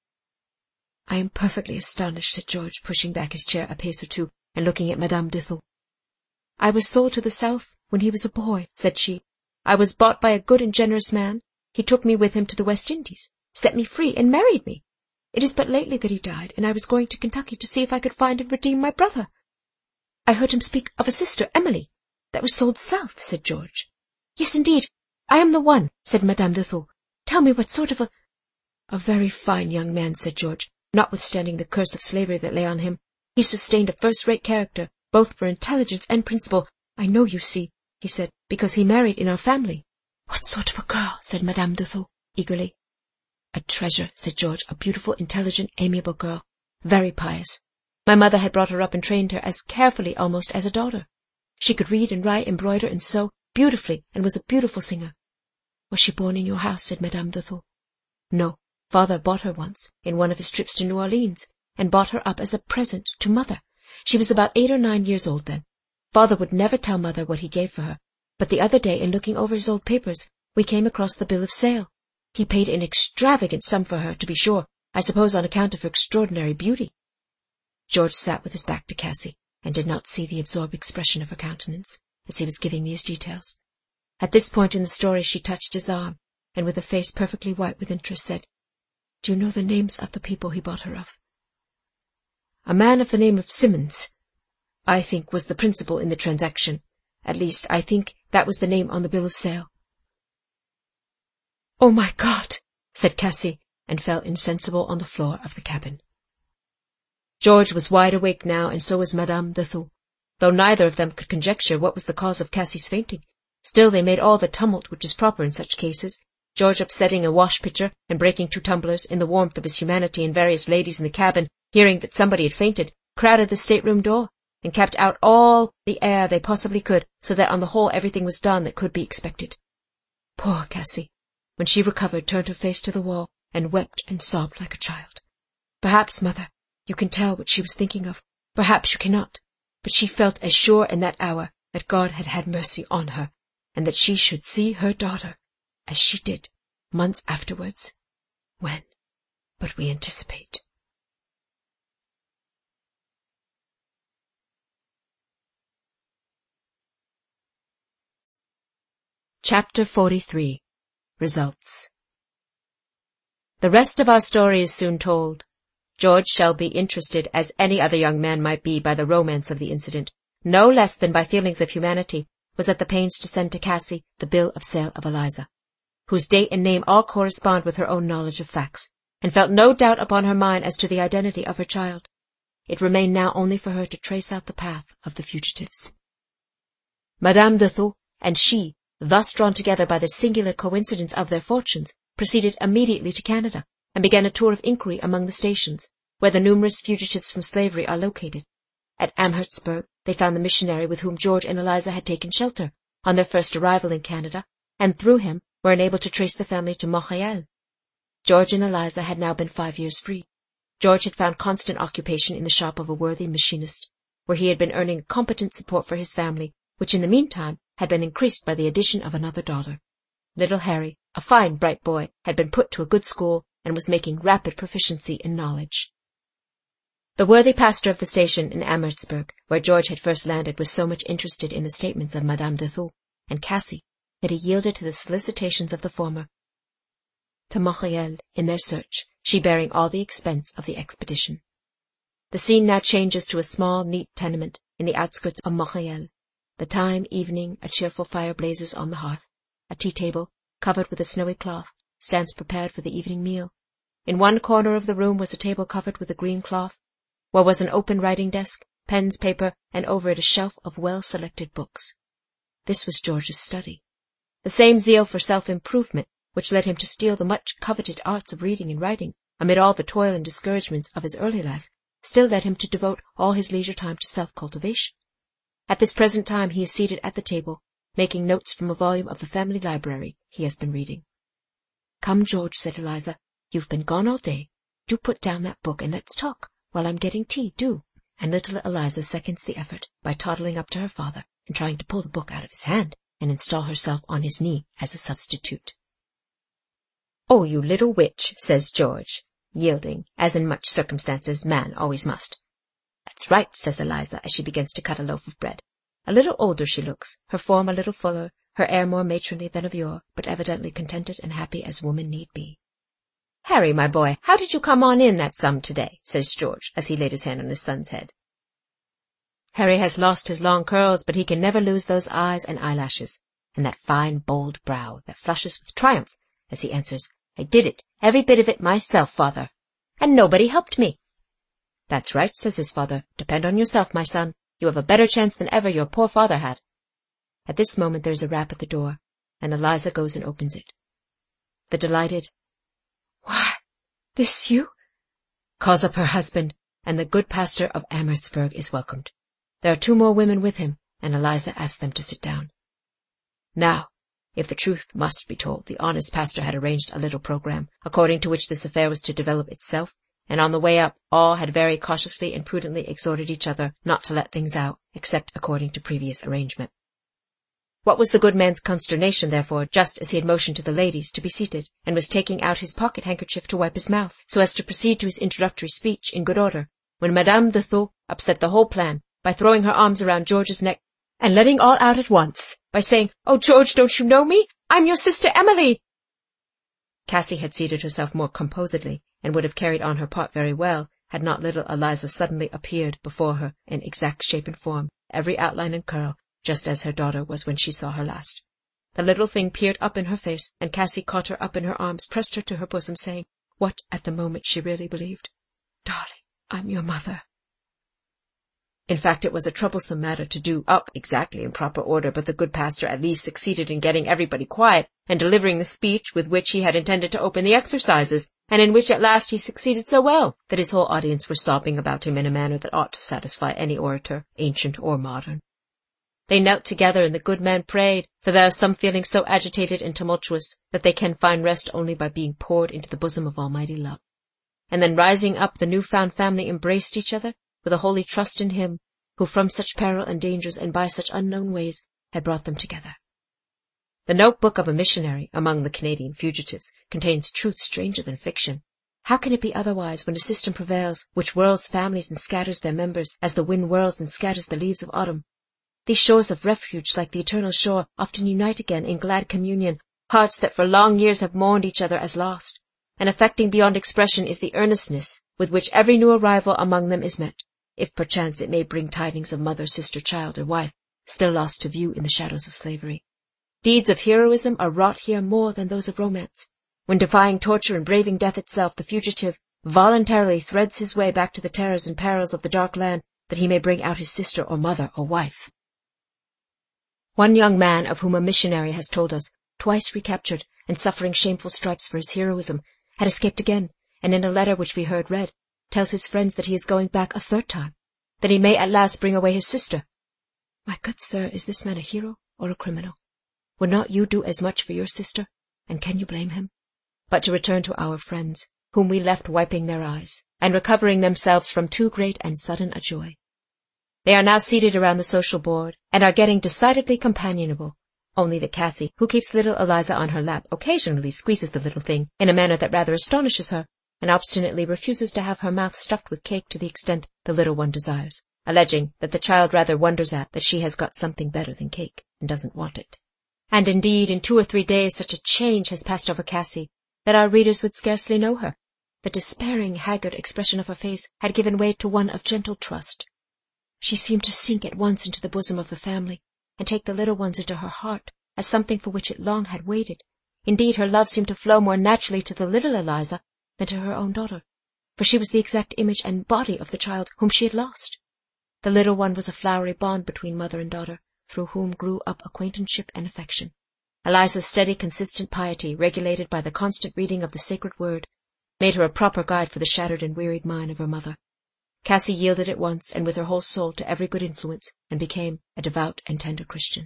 "I am perfectly astonished," said George, pushing back his chair a pace or two and looking at Madame Dethot. "I was sold to the South when he was a boy," said she. "I was bought by a good and generous man. He took me with him to the West Indies, set me free, and married me. It is but lately that he died, and I was going to Kentucky to see if I could find and redeem my brother. I heard him speak of a sister, Emily, that was sold south," said George. "Yes, indeed, I am the one," said Madame Dethot. "Tell me what sort of a—" "A very fine young man," said George, notwithstanding the curse of slavery that lay on him. "He sustained a first-rate character, both for intelligence and principle. I know, you see," he said, "because he married in our family." "What sort of a girl?" said Madame Dethot, eagerly. "A treasure," said George, "a beautiful, intelligent, amiable girl, very pious. My mother had brought her up and trained her as carefully almost as a daughter. She could read and write, embroider and sew beautifully, and was a beautiful singer." "Was she born in your house?" said Madame Dethot. "No. Father bought her once, in one of his trips to New Orleans, and brought her up as a present to Mother. She was about eight or nine years old then. Father would never tell Mother what he gave for her, but the other day, in looking over his old papers, we came across the bill of sale. He paid an extravagant sum for her, to be sure, I suppose on account of her extraordinary beauty." George sat with his back to Cassie, and did not see the absorbed expression of her countenance as he was giving these details. At this point in the story she touched his arm, and with a face perfectly white with interest said, Do you know the names of the people he bought her of? A man of the name of Simmons, I think, was the principal in the transaction. At least, I think that was the name on the bill of sale. Oh, my God, said Cassie, and fell insensible on the floor of the cabin. George was wide awake now, and so was Madame de Thou, though neither of them could conjecture what was the cause of Cassie's fainting. Still they made all the tumult which is proper in such cases, George upsetting a wash-pitcher and breaking two tumblers in the warmth of his humanity, and various ladies in the cabin, hearing that somebody had fainted, crowded the stateroom door, and kept out all the air they possibly could, so that on the whole everything was done that could be expected. Poor Cassie, when she recovered, turned her face to the wall, and wept and sobbed like a child. Perhaps, mother, you can tell what she was thinking of. Perhaps you cannot. But she felt as sure in that hour that God had had mercy on her, and that she should see her daughter, as she did, months afterwards. When? But we anticipate. Chapter forty-three. Results. The rest of our story is soon told. George shall be interested as any other young man might be by the romance of the incident, no less than by feelings of humanity, was at the pains to send to Cassie the bill of sale of Eliza, whose date and name all correspond with her own knowledge of facts, and felt no doubt upon her mind as to the identity of her child. It remained now only for her to trace out the path of the fugitives. Madame de Thou and she, thus drawn together by the singular coincidence of their fortunes, proceeded immediately to Canada, and began a tour of inquiry among the stations, where the numerous fugitives from slavery are located. At Amhertsburg they found the missionary with whom George and Eliza had taken shelter on their first arrival in Canada, and through him were enabled to trace the family to Montreal. George and Eliza had now been five years free. George had found constant occupation in the shop of a worthy machinist, where he had been earning competent support for his family, which in the meantime had been increased by the addition of another daughter. Little Harry, a fine bright boy, had been put to a good school, and was making rapid proficiency in knowledge. The worthy pastor of the station in Amhertsburg, where George had first landed, was so much interested in the statements of Madame de Thou and Cassie that he yielded to the solicitations of the former. To Montreal in their search, she bearing all the expense of the expedition. The scene now changes to a small, neat tenement in the outskirts of Montreal. The time, evening, a cheerful fire blazes on the hearth. A tea-table, covered with a snowy cloth, stands prepared for the evening meal. In one corner of the room was a table covered with a green cloth, where was an open writing desk, pens, paper, and over it a shelf of well-selected books. This was George's study. The same zeal for self-improvement which led him to steal the much-coveted arts of reading and writing amid all the toil and discouragements of his early life still led him to devote all his leisure time to self-cultivation. At this present time he is seated at the table, making notes from a volume of the family library he has been reading. "Come, George," said Eliza, "you've been gone all day. Do put down that book and let's talk while I'm getting tea, do." And little Eliza seconds the effort by toddling up to her father and trying to pull the book out of his hand and install herself on his knee as a substitute. "Oh, you little witch," says George, yielding, as in much circumstances man always must. "That's right," says Eliza, as she begins to cut a loaf of bread. A little older she looks, her form a little fuller, her air more matronly than of yore, but evidently contented and happy as woman need be. "Harry, my boy, how did you come on in that sum today?" says George, as he laid his hand on his son's head. Harry has lost his long curls, but he can never lose those eyes and eyelashes, and that fine, bold brow that flushes with triumph, as he answers, "I did it, every bit of it myself, father, and nobody helped me." "That's right," says his father. "Depend on yourself, my son. You have a better chance than ever your poor father had." At this moment there is a rap at the door, and Eliza goes and opens it. The delighted, "Why, this you?" calls up her husband, and the good pastor of Amhertsburg is welcomed. There are two more women with him, and Eliza asks them to sit down. Now, if the truth must be told, the honest pastor had arranged a little program, according to which this affair was to develop itself, and on the way up all had very cautiously and prudently exhorted each other not to let things out, except according to previous arrangement. What was the good man's consternation, therefore, just as he had motioned to the ladies to be seated, and was taking out his pocket-handkerchief to wipe his mouth, so as to proceed to his introductory speech in good order, when Madame de Thou upset the whole plan by throwing her arms around George's neck and letting all out at once by saying, "Oh, George, don't you know me? I'm your sister Emily." Cassie had seated herself more composedly, and would have carried on her part very well, had not little Eliza suddenly appeared before her in exact shape and form, every outline and curl, just as her daughter was when she saw her last. The little thing peered up in her face, and Cassie caught her up in her arms, pressed her to her bosom, saying, what at the moment she really believed, "Darling, I'm your mother." In fact, it was a troublesome matter to do up exactly in proper order, but the good pastor at least succeeded in getting everybody quiet and delivering the speech with which he had intended to open the exercises, and in which at last he succeeded so well that his whole audience were sobbing about him in a manner that ought to satisfy any orator, ancient or modern. They knelt together, and the good man prayed, for there are some feelings so agitated and tumultuous that they can find rest only by being poured into the bosom of Almighty love. And then rising up, the new-found family embraced each other with a holy trust in him, who from such peril and dangers and by such unknown ways had brought them together. The notebook of a missionary among the Canadian fugitives contains truth stranger than fiction. How can it be otherwise when a system prevails which whirls families and scatters their members as the wind whirls and scatters the leaves of autumn? These shores of refuge, like the eternal shore, often unite again in glad communion, hearts that for long years have mourned each other as lost, and affecting beyond expression is the earnestness with which every new arrival among them is met, if perchance it may bring tidings of mother, sister, child, or wife, still lost to view in the shadows of slavery. Deeds of heroism are wrought here more than those of romance, when defying torture and braving death itself, the fugitive voluntarily threads his way back to the terrors and perils of the dark land, that he may bring out his sister or mother or wife. One young man, of whom a missionary has told us, twice recaptured and suffering shameful stripes for his heroism, had escaped again, and in a letter which we heard read, tells his friends that he is going back a third time, that he may at last bring away his sister. My good sir, is this man a hero or a criminal? Would not you do as much for your sister, and can you blame him? But to return to our friends, whom we left wiping their eyes, and recovering themselves from too great and sudden a joy. They are now seated around the social board, and are getting decidedly companionable, only that Cassie, who keeps little Eliza on her lap, occasionally squeezes the little thing in a manner that rather astonishes her, and obstinately refuses to have her mouth stuffed with cake to the extent the little one desires, alleging that the child rather wonders at that she has got something better than cake, and doesn't want it. And indeed, in two or three days such a change has passed over Cassie, that our readers would scarcely know her. The despairing, haggard expression of her face had given way to one of gentle trust. She seemed to sink at once into the bosom of the family, and take the little ones into her heart, as something for which it long had waited. Indeed, her love seemed to flow more naturally to the little Eliza than to her own daughter, for she was the exact image and body of the child whom she had lost. The little one was a flowery bond between mother and daughter, through whom grew up acquaintanceship and affection. Eliza's steady, consistent piety, regulated by the constant reading of the sacred word, made her a proper guide for the shattered and wearied mind of her mother. Cassie yielded at once and with her whole soul to every good influence, and became a devout and tender Christian.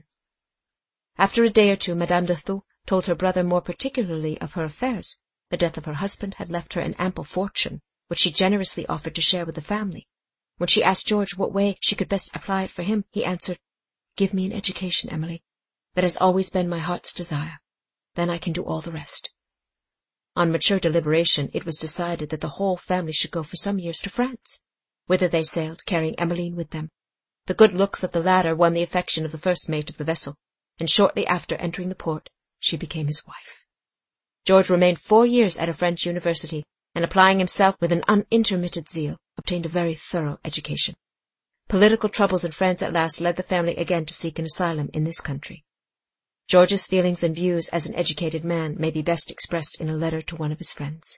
After a day or two, Madame de Thou told her brother more particularly of her affairs. The death of her husband had left her an ample fortune, which she generously offered to share with the family. When she asked George what way she could best apply it for him, he answered, "Give me an education, Emily. That has always been my heart's desire. Then I can do all the rest." On mature deliberation, it was decided that the whole family should go for some years to France, whither they sailed, carrying Emmeline with them. The good looks of the latter won the affection of the first mate of the vessel, and shortly after entering the port, she became his wife. George remained four years at a French university, and applying himself with an unintermitted zeal, obtained a very thorough education. Political troubles in France at last led the family again to seek an asylum in this country. George's feelings and views as an educated man may be best expressed in a letter to one of his friends.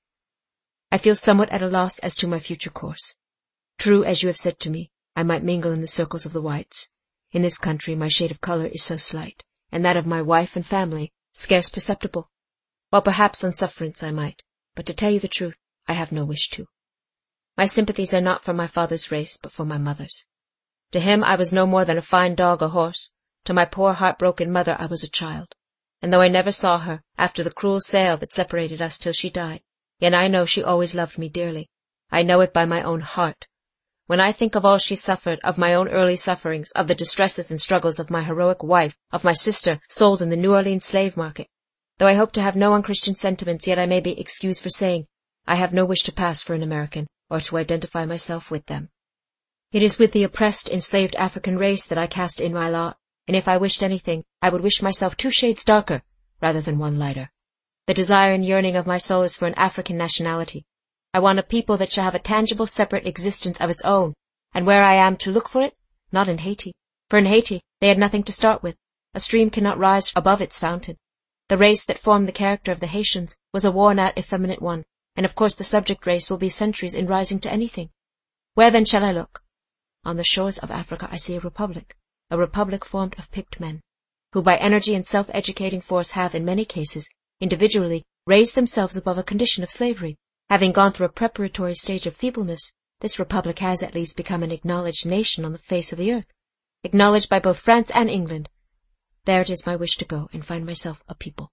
I feel somewhat at a loss as to my future course. True, as you have said to me, I might mingle in the circles of the whites. In this country my shade of colour is so slight, and that of my wife and family scarce perceptible. Well, perhaps on sufferance I might, but to tell you the truth, I have no wish to. My sympathies are not for my father's race, but for my mother's. To him I was no more than a fine dog or horse. To my poor heart-broken mother I was a child, and though I never saw her after the cruel sail that separated us till she died, yet I know she always loved me dearly. I know it by my own heart. When I think of all she suffered, of my own early sufferings, of the distresses and struggles of my heroic wife, of my sister sold in the New Orleans slave market, though I hope to have no unchristian sentiments, yet I may be excused for saying I have no wish to pass for an American, or to identify myself with them. It is with the oppressed, enslaved African race that I cast in my lot, and if I wished anything, I would wish myself two shades darker rather than one lighter. The desire and yearning of my soul is for an African nationality. I want a people that shall have a tangible, separate existence of its own, and where I am to look for it, not in Haiti. For in Haiti they had nothing to start with. A stream cannot rise above its fountain. The race that formed the character of the Haitians was a worn-out, effeminate one, and of course the subject race will be centuries in rising to anything. Where then shall I look? On the shores of Africa I see a republic, a republic formed of picked men, who by energy and self-educating force have, in many cases, individually raised themselves above a condition of slavery. Having gone through a preparatory stage of feebleness, this republic has at least become an acknowledged nation on the face of the earth, acknowledged by both France and England. There it is my wish to go and find myself a people.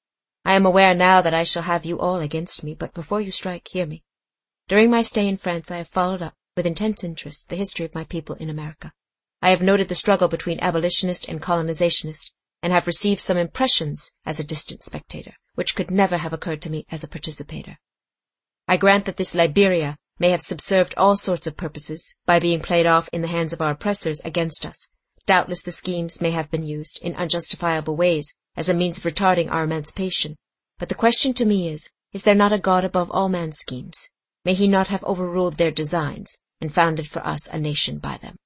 I am aware now that I shall have you all against me, but before you strike, hear me. During my stay in France I have followed up, with intense interest, the history of my people in America. I have noted the struggle between abolitionist and colonizationist, and have received some impressions as a distant spectator, which could never have occurred to me as a participator. I grant that this Liberia may have subserved all sorts of purposes by being played off in the hands of our oppressors against us. Doubtless the schemes may have been used in unjustifiable ways as a means of retarding our emancipation. But the question to me is, is there not a God above all man's schemes? May he not have overruled their designs and founded for us a nation by them?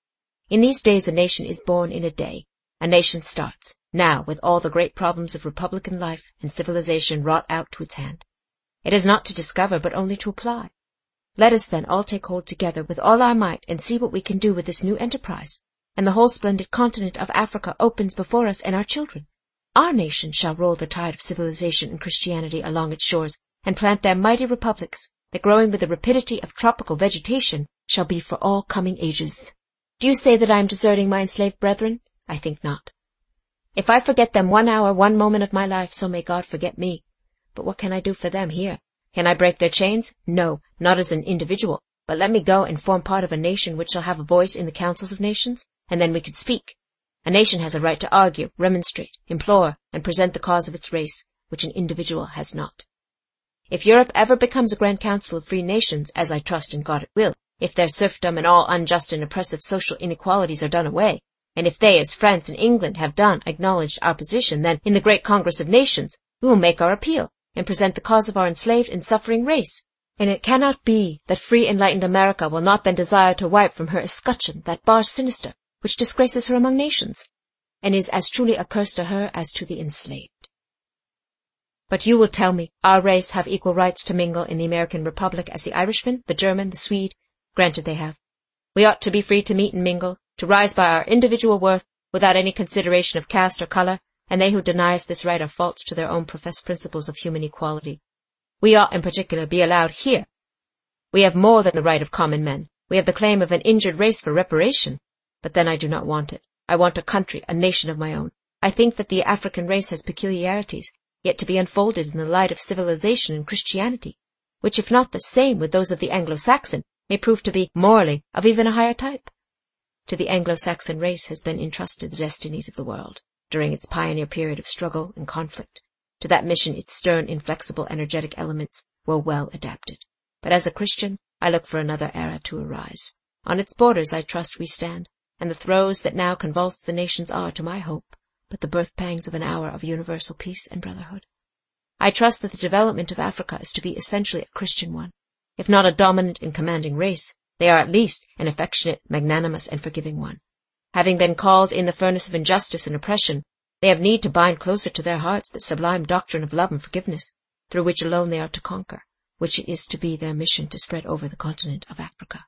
In these days a nation is born in a day. A nation starts, now, with all the great problems of republican life and civilization wrought out to its hand. It is not to discover, but only to apply. Let us then all take hold together with all our might and see what we can do with this new enterprise, and the whole splendid continent of Africa opens before us and our children. Our nation shall roll the tide of civilization and Christianity along its shores, and plant their mighty republics, that growing with the rapidity of tropical vegetation, shall be for all coming ages. Do you say that I am deserting my enslaved brethren? I think not. If I forget them one hour, one moment of my life, so may God forget me. But what can I do for them here? Can I break their chains? No, not as an individual, but let me go and form part of a nation which shall have a voice in the councils of nations, and then we could speak. A nation has a right to argue, remonstrate, implore, and present the cause of its race, which an individual has not. If Europe ever becomes a grand council of free nations, as I trust in God it will, if their serfdom and all unjust and oppressive social inequalities are done away, and if they, as France and England have done, acknowledged our position, then in the great Congress of Nations we will make our appeal, and present the cause of our enslaved and suffering race. And it cannot be that free enlightened America will not then desire to wipe from her escutcheon that bar sinister, which disgraces her among nations, and is as truly a curse to her as to the enslaved. But you will tell me, our race have equal rights to mingle in the American Republic as the Irishman, the German, the Swede. Granted they have. We ought to be free to meet and mingle, to rise by our individual worth without any consideration of caste or color, and they who deny us this right are false to their own professed principles of human equality. We ought in particular be allowed here. We have more than the right of common men. We have the claim of an injured race for reparation. But then I do not want it. I want a country, a nation of my own. I think that the African race has peculiarities, yet to be unfolded in the light of civilization and Christianity, which if not the same with those of the Anglo-Saxon, may prove to be, morally, of even a higher type. To the Anglo-Saxon race has been entrusted the destinies of the world, during its pioneer period of struggle and conflict. To that mission its stern, inflexible, energetic elements were well adapted. But as a Christian, I look for another era to arise. On its borders, I trust, we stand, and the throes that now convulse the nations are, to my hope, but the birth-pangs of an hour of universal peace and brotherhood. I trust that the development of Africa is to be essentially a Christian one. If not a dominant and commanding race, they are at least an affectionate, magnanimous, and forgiving one. Having been called in the furnace of injustice and oppression, they have need to bind closer to their hearts that sublime doctrine of love and forgiveness, through which alone they are to conquer, which it is to be their mission to spread over the continent of Africa.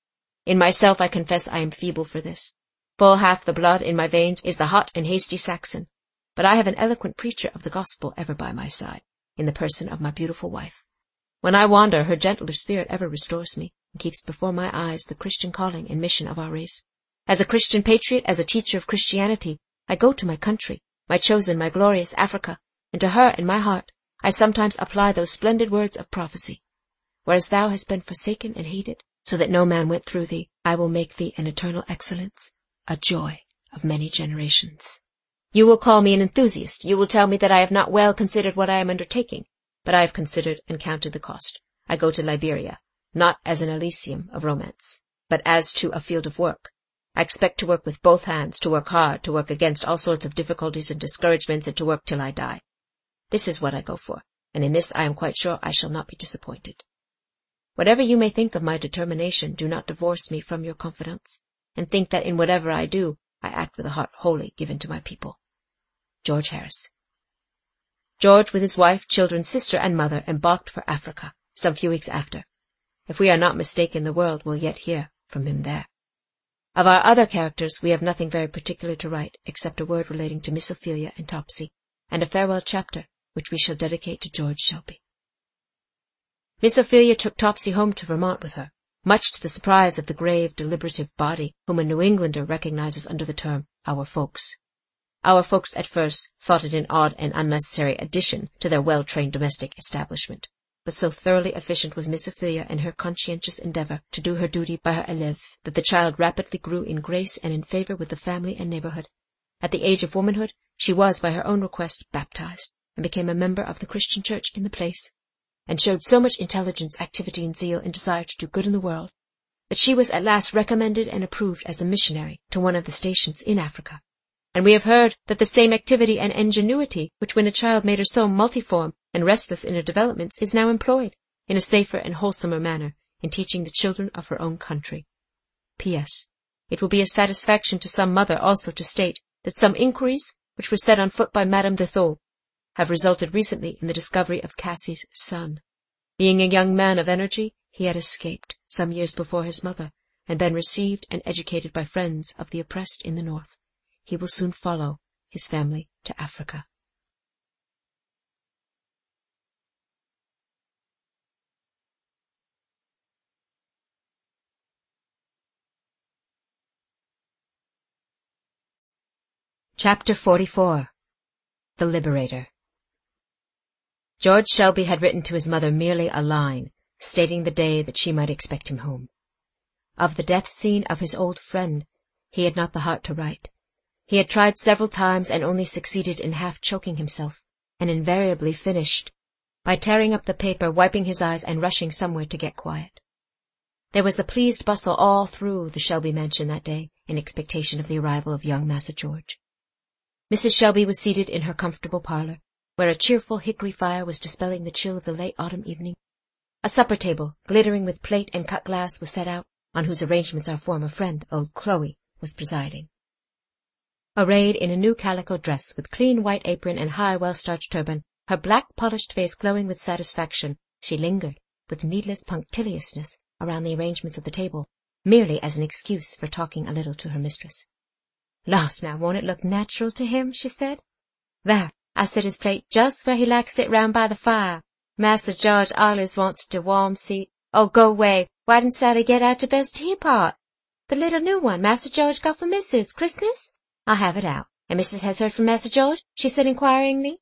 In myself I confess I am feeble for this. Full half the blood in my veins is the hot and hasty Saxon, but I have an eloquent preacher of the gospel ever by my side, in the person of my beautiful wife. When I wander, her gentler spirit ever restores me, and keeps before my eyes the Christian calling and mission of our race. As a Christian patriot, as a teacher of Christianity, I go to my country, my chosen, my glorious Africa, and to her in my heart I sometimes apply those splendid words of prophecy. Whereas thou hast been forsaken and hated, so that no man went through thee, I will make thee an eternal excellence, a joy of many generations. You will call me an enthusiast. You will tell me that I have not well considered what I am undertaking. But I have considered and counted the cost. I go to Liberia, not as an Elysium of romance, but as to a field of work. I expect to work with both hands, to work hard, to work against all sorts of difficulties and discouragements, and to work till I die. This is what I go for, and in this I am quite sure I shall not be disappointed. Whatever you may think of my determination, do not divorce me from your confidence, and think that in whatever I do, I act with a heart wholly given to my people. George Harris. George, with his wife, children, sister, and mother, embarked for Africa, some few weeks after. If we are not mistaken, the world will yet hear from him there. Of our other characters, we have nothing very particular to write, except a word relating to Miss Ophelia and Topsy, and a farewell chapter, which we shall dedicate to George Shelby. Miss Ophelia took Topsy home to Vermont with her, much to the surprise of the grave, deliberative body whom a New Englander recognizes under the term our folks. Our folks at first thought it an odd and unnecessary addition to their well-trained domestic establishment, but so thoroughly efficient was Miss Ophelia in her conscientious endeavor to do her duty by her élève that the child rapidly grew in grace and in favor with the family and neighborhood. At the age of womanhood, she was, by her own request, baptized, and became a member of the Christian church in the place, and showed so much intelligence, activity, and zeal and desire to do good in the world, that she was at last recommended and approved as a missionary to one of the stations in Africa. And we have heard that the same activity and ingenuity which when a child made her so multiform and restless in her developments is now employed, in a safer and wholesomer manner, in teaching the children of her own country. P S. It will be a satisfaction to some mother also to state that some inquiries, which were set on foot by Madame de Thou, have resulted recently in the discovery of Cassie's son. Being a young man of energy, he had escaped some years before his mother, and been received and educated by friends of the oppressed in the north. He will soon follow his family to Africa. Chapter forty-four. The Liberator. George Shelby had written to his mother merely a line, stating the day that she might expect him home. Of the death scene of his old friend, he had not the heart to write. He had tried several times and only succeeded in half choking himself, and invariably finished by tearing up the paper, wiping his eyes, and rushing somewhere to get quiet. There was a pleased bustle all through the Shelby mansion that day, in expectation of the arrival of young Massa George. Missus Shelby was seated in her comfortable parlor, where a cheerful hickory fire was dispelling the chill of the late autumn evening. A supper table, glittering with plate and cut glass, was set out, on whose arrangements our former friend, old Chloe, was presiding. Arrayed in a new calico dress, with clean white apron and high well-starched turban, her black polished face glowing with satisfaction, she lingered, with needless punctiliousness, around the arrangements of the table, merely as an excuse for talking a little to her mistress. "Lass, now, won't it look natural to him?" she said. "There, I set his plate just where he likes it round by the fire. Master George allers wants de warm seat. Oh, go away. Why didn't Sally get out de best teapot? The little new one Master George got for Missus Christmas? I'll have it out. And Missus has heard from Master George?" she said inquiringly.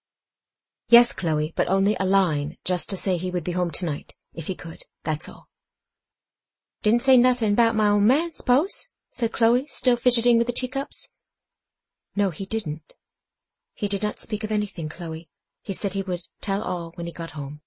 "Yes, Chloe, but only a line, just to say he would be home tonight, if he could, that's all." "Didn't say nothing about my old man, s'pose?" said Chloe, still fidgeting with the teacups. "No, he didn't. He did not speak of anything, Chloe. He said he would tell all when he got home."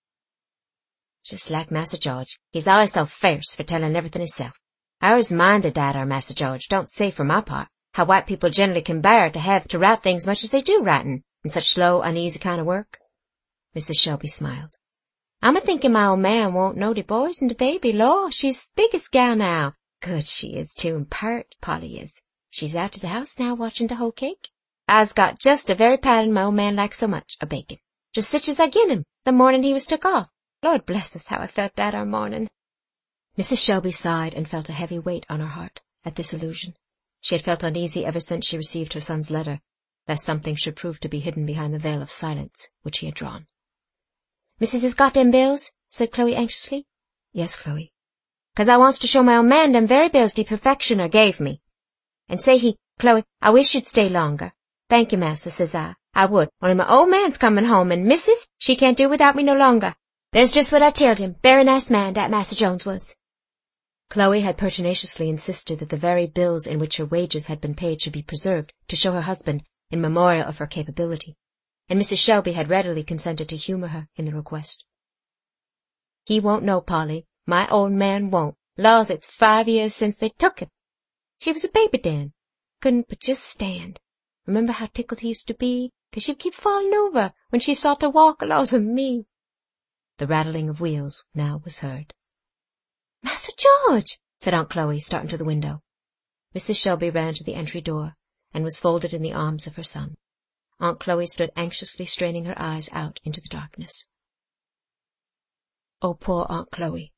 "Just like Master George. He's always so fierce for telling everything himself. I always minded that, our Master George. Don't say, for my part, how white people generally can bear to have to write things much as they do writing, in such slow, uneasy kind of work." Missus Shelby smiled. "I'm a-thinking my old man won't know de boys and de baby. Law, she's biggest gal now. Good she is, too, and pert, Polly is. She's out to the house now, watching the whole cake. I's got just the very pattern my old man likes so much, a baking. Just such as I gin him, the morning he was took off. Lord bless us, how I felt that our morning." Missus Shelby sighed and felt a heavy weight on her heart at this allusion. She had felt uneasy ever since she received her son's letter, lest something should prove to be hidden behind the veil of silence which he had drawn. "Missus has got dem bills?" said Chloe anxiously. "Yes, Chloe." "'Cause I wants to show my old man dem very bills de perfectioner gave me. And say he, Chloe, I wish you'd stay longer. Thank you, massa, says I. I would, only my old man's coming home, and Missus, she can't do without me no longer. There's just what I telled him. Very nice man, dat Massa Jones was." Chloe had pertinaciously insisted that the very bills in which her wages had been paid should be preserved to show her husband in memorial of her capability, and Missus Shelby had readily consented to humor her in the request. "He won't know, Polly. My old man won't. Laws, it's five years since they took him. She was a baby then. Couldn't but just stand. Remember how tickled he used to be? that she'd keep falling over when she sought to walk along of me. The rattling of wheels now was heard. "Master George!" said Aunt Chloe, starting to the window. Missus Shelby ran to the entry door and was folded in the arms of her son. Aunt Chloe stood anxiously straining her eyes out into the darkness. "Oh, poor Aunt Chloe,"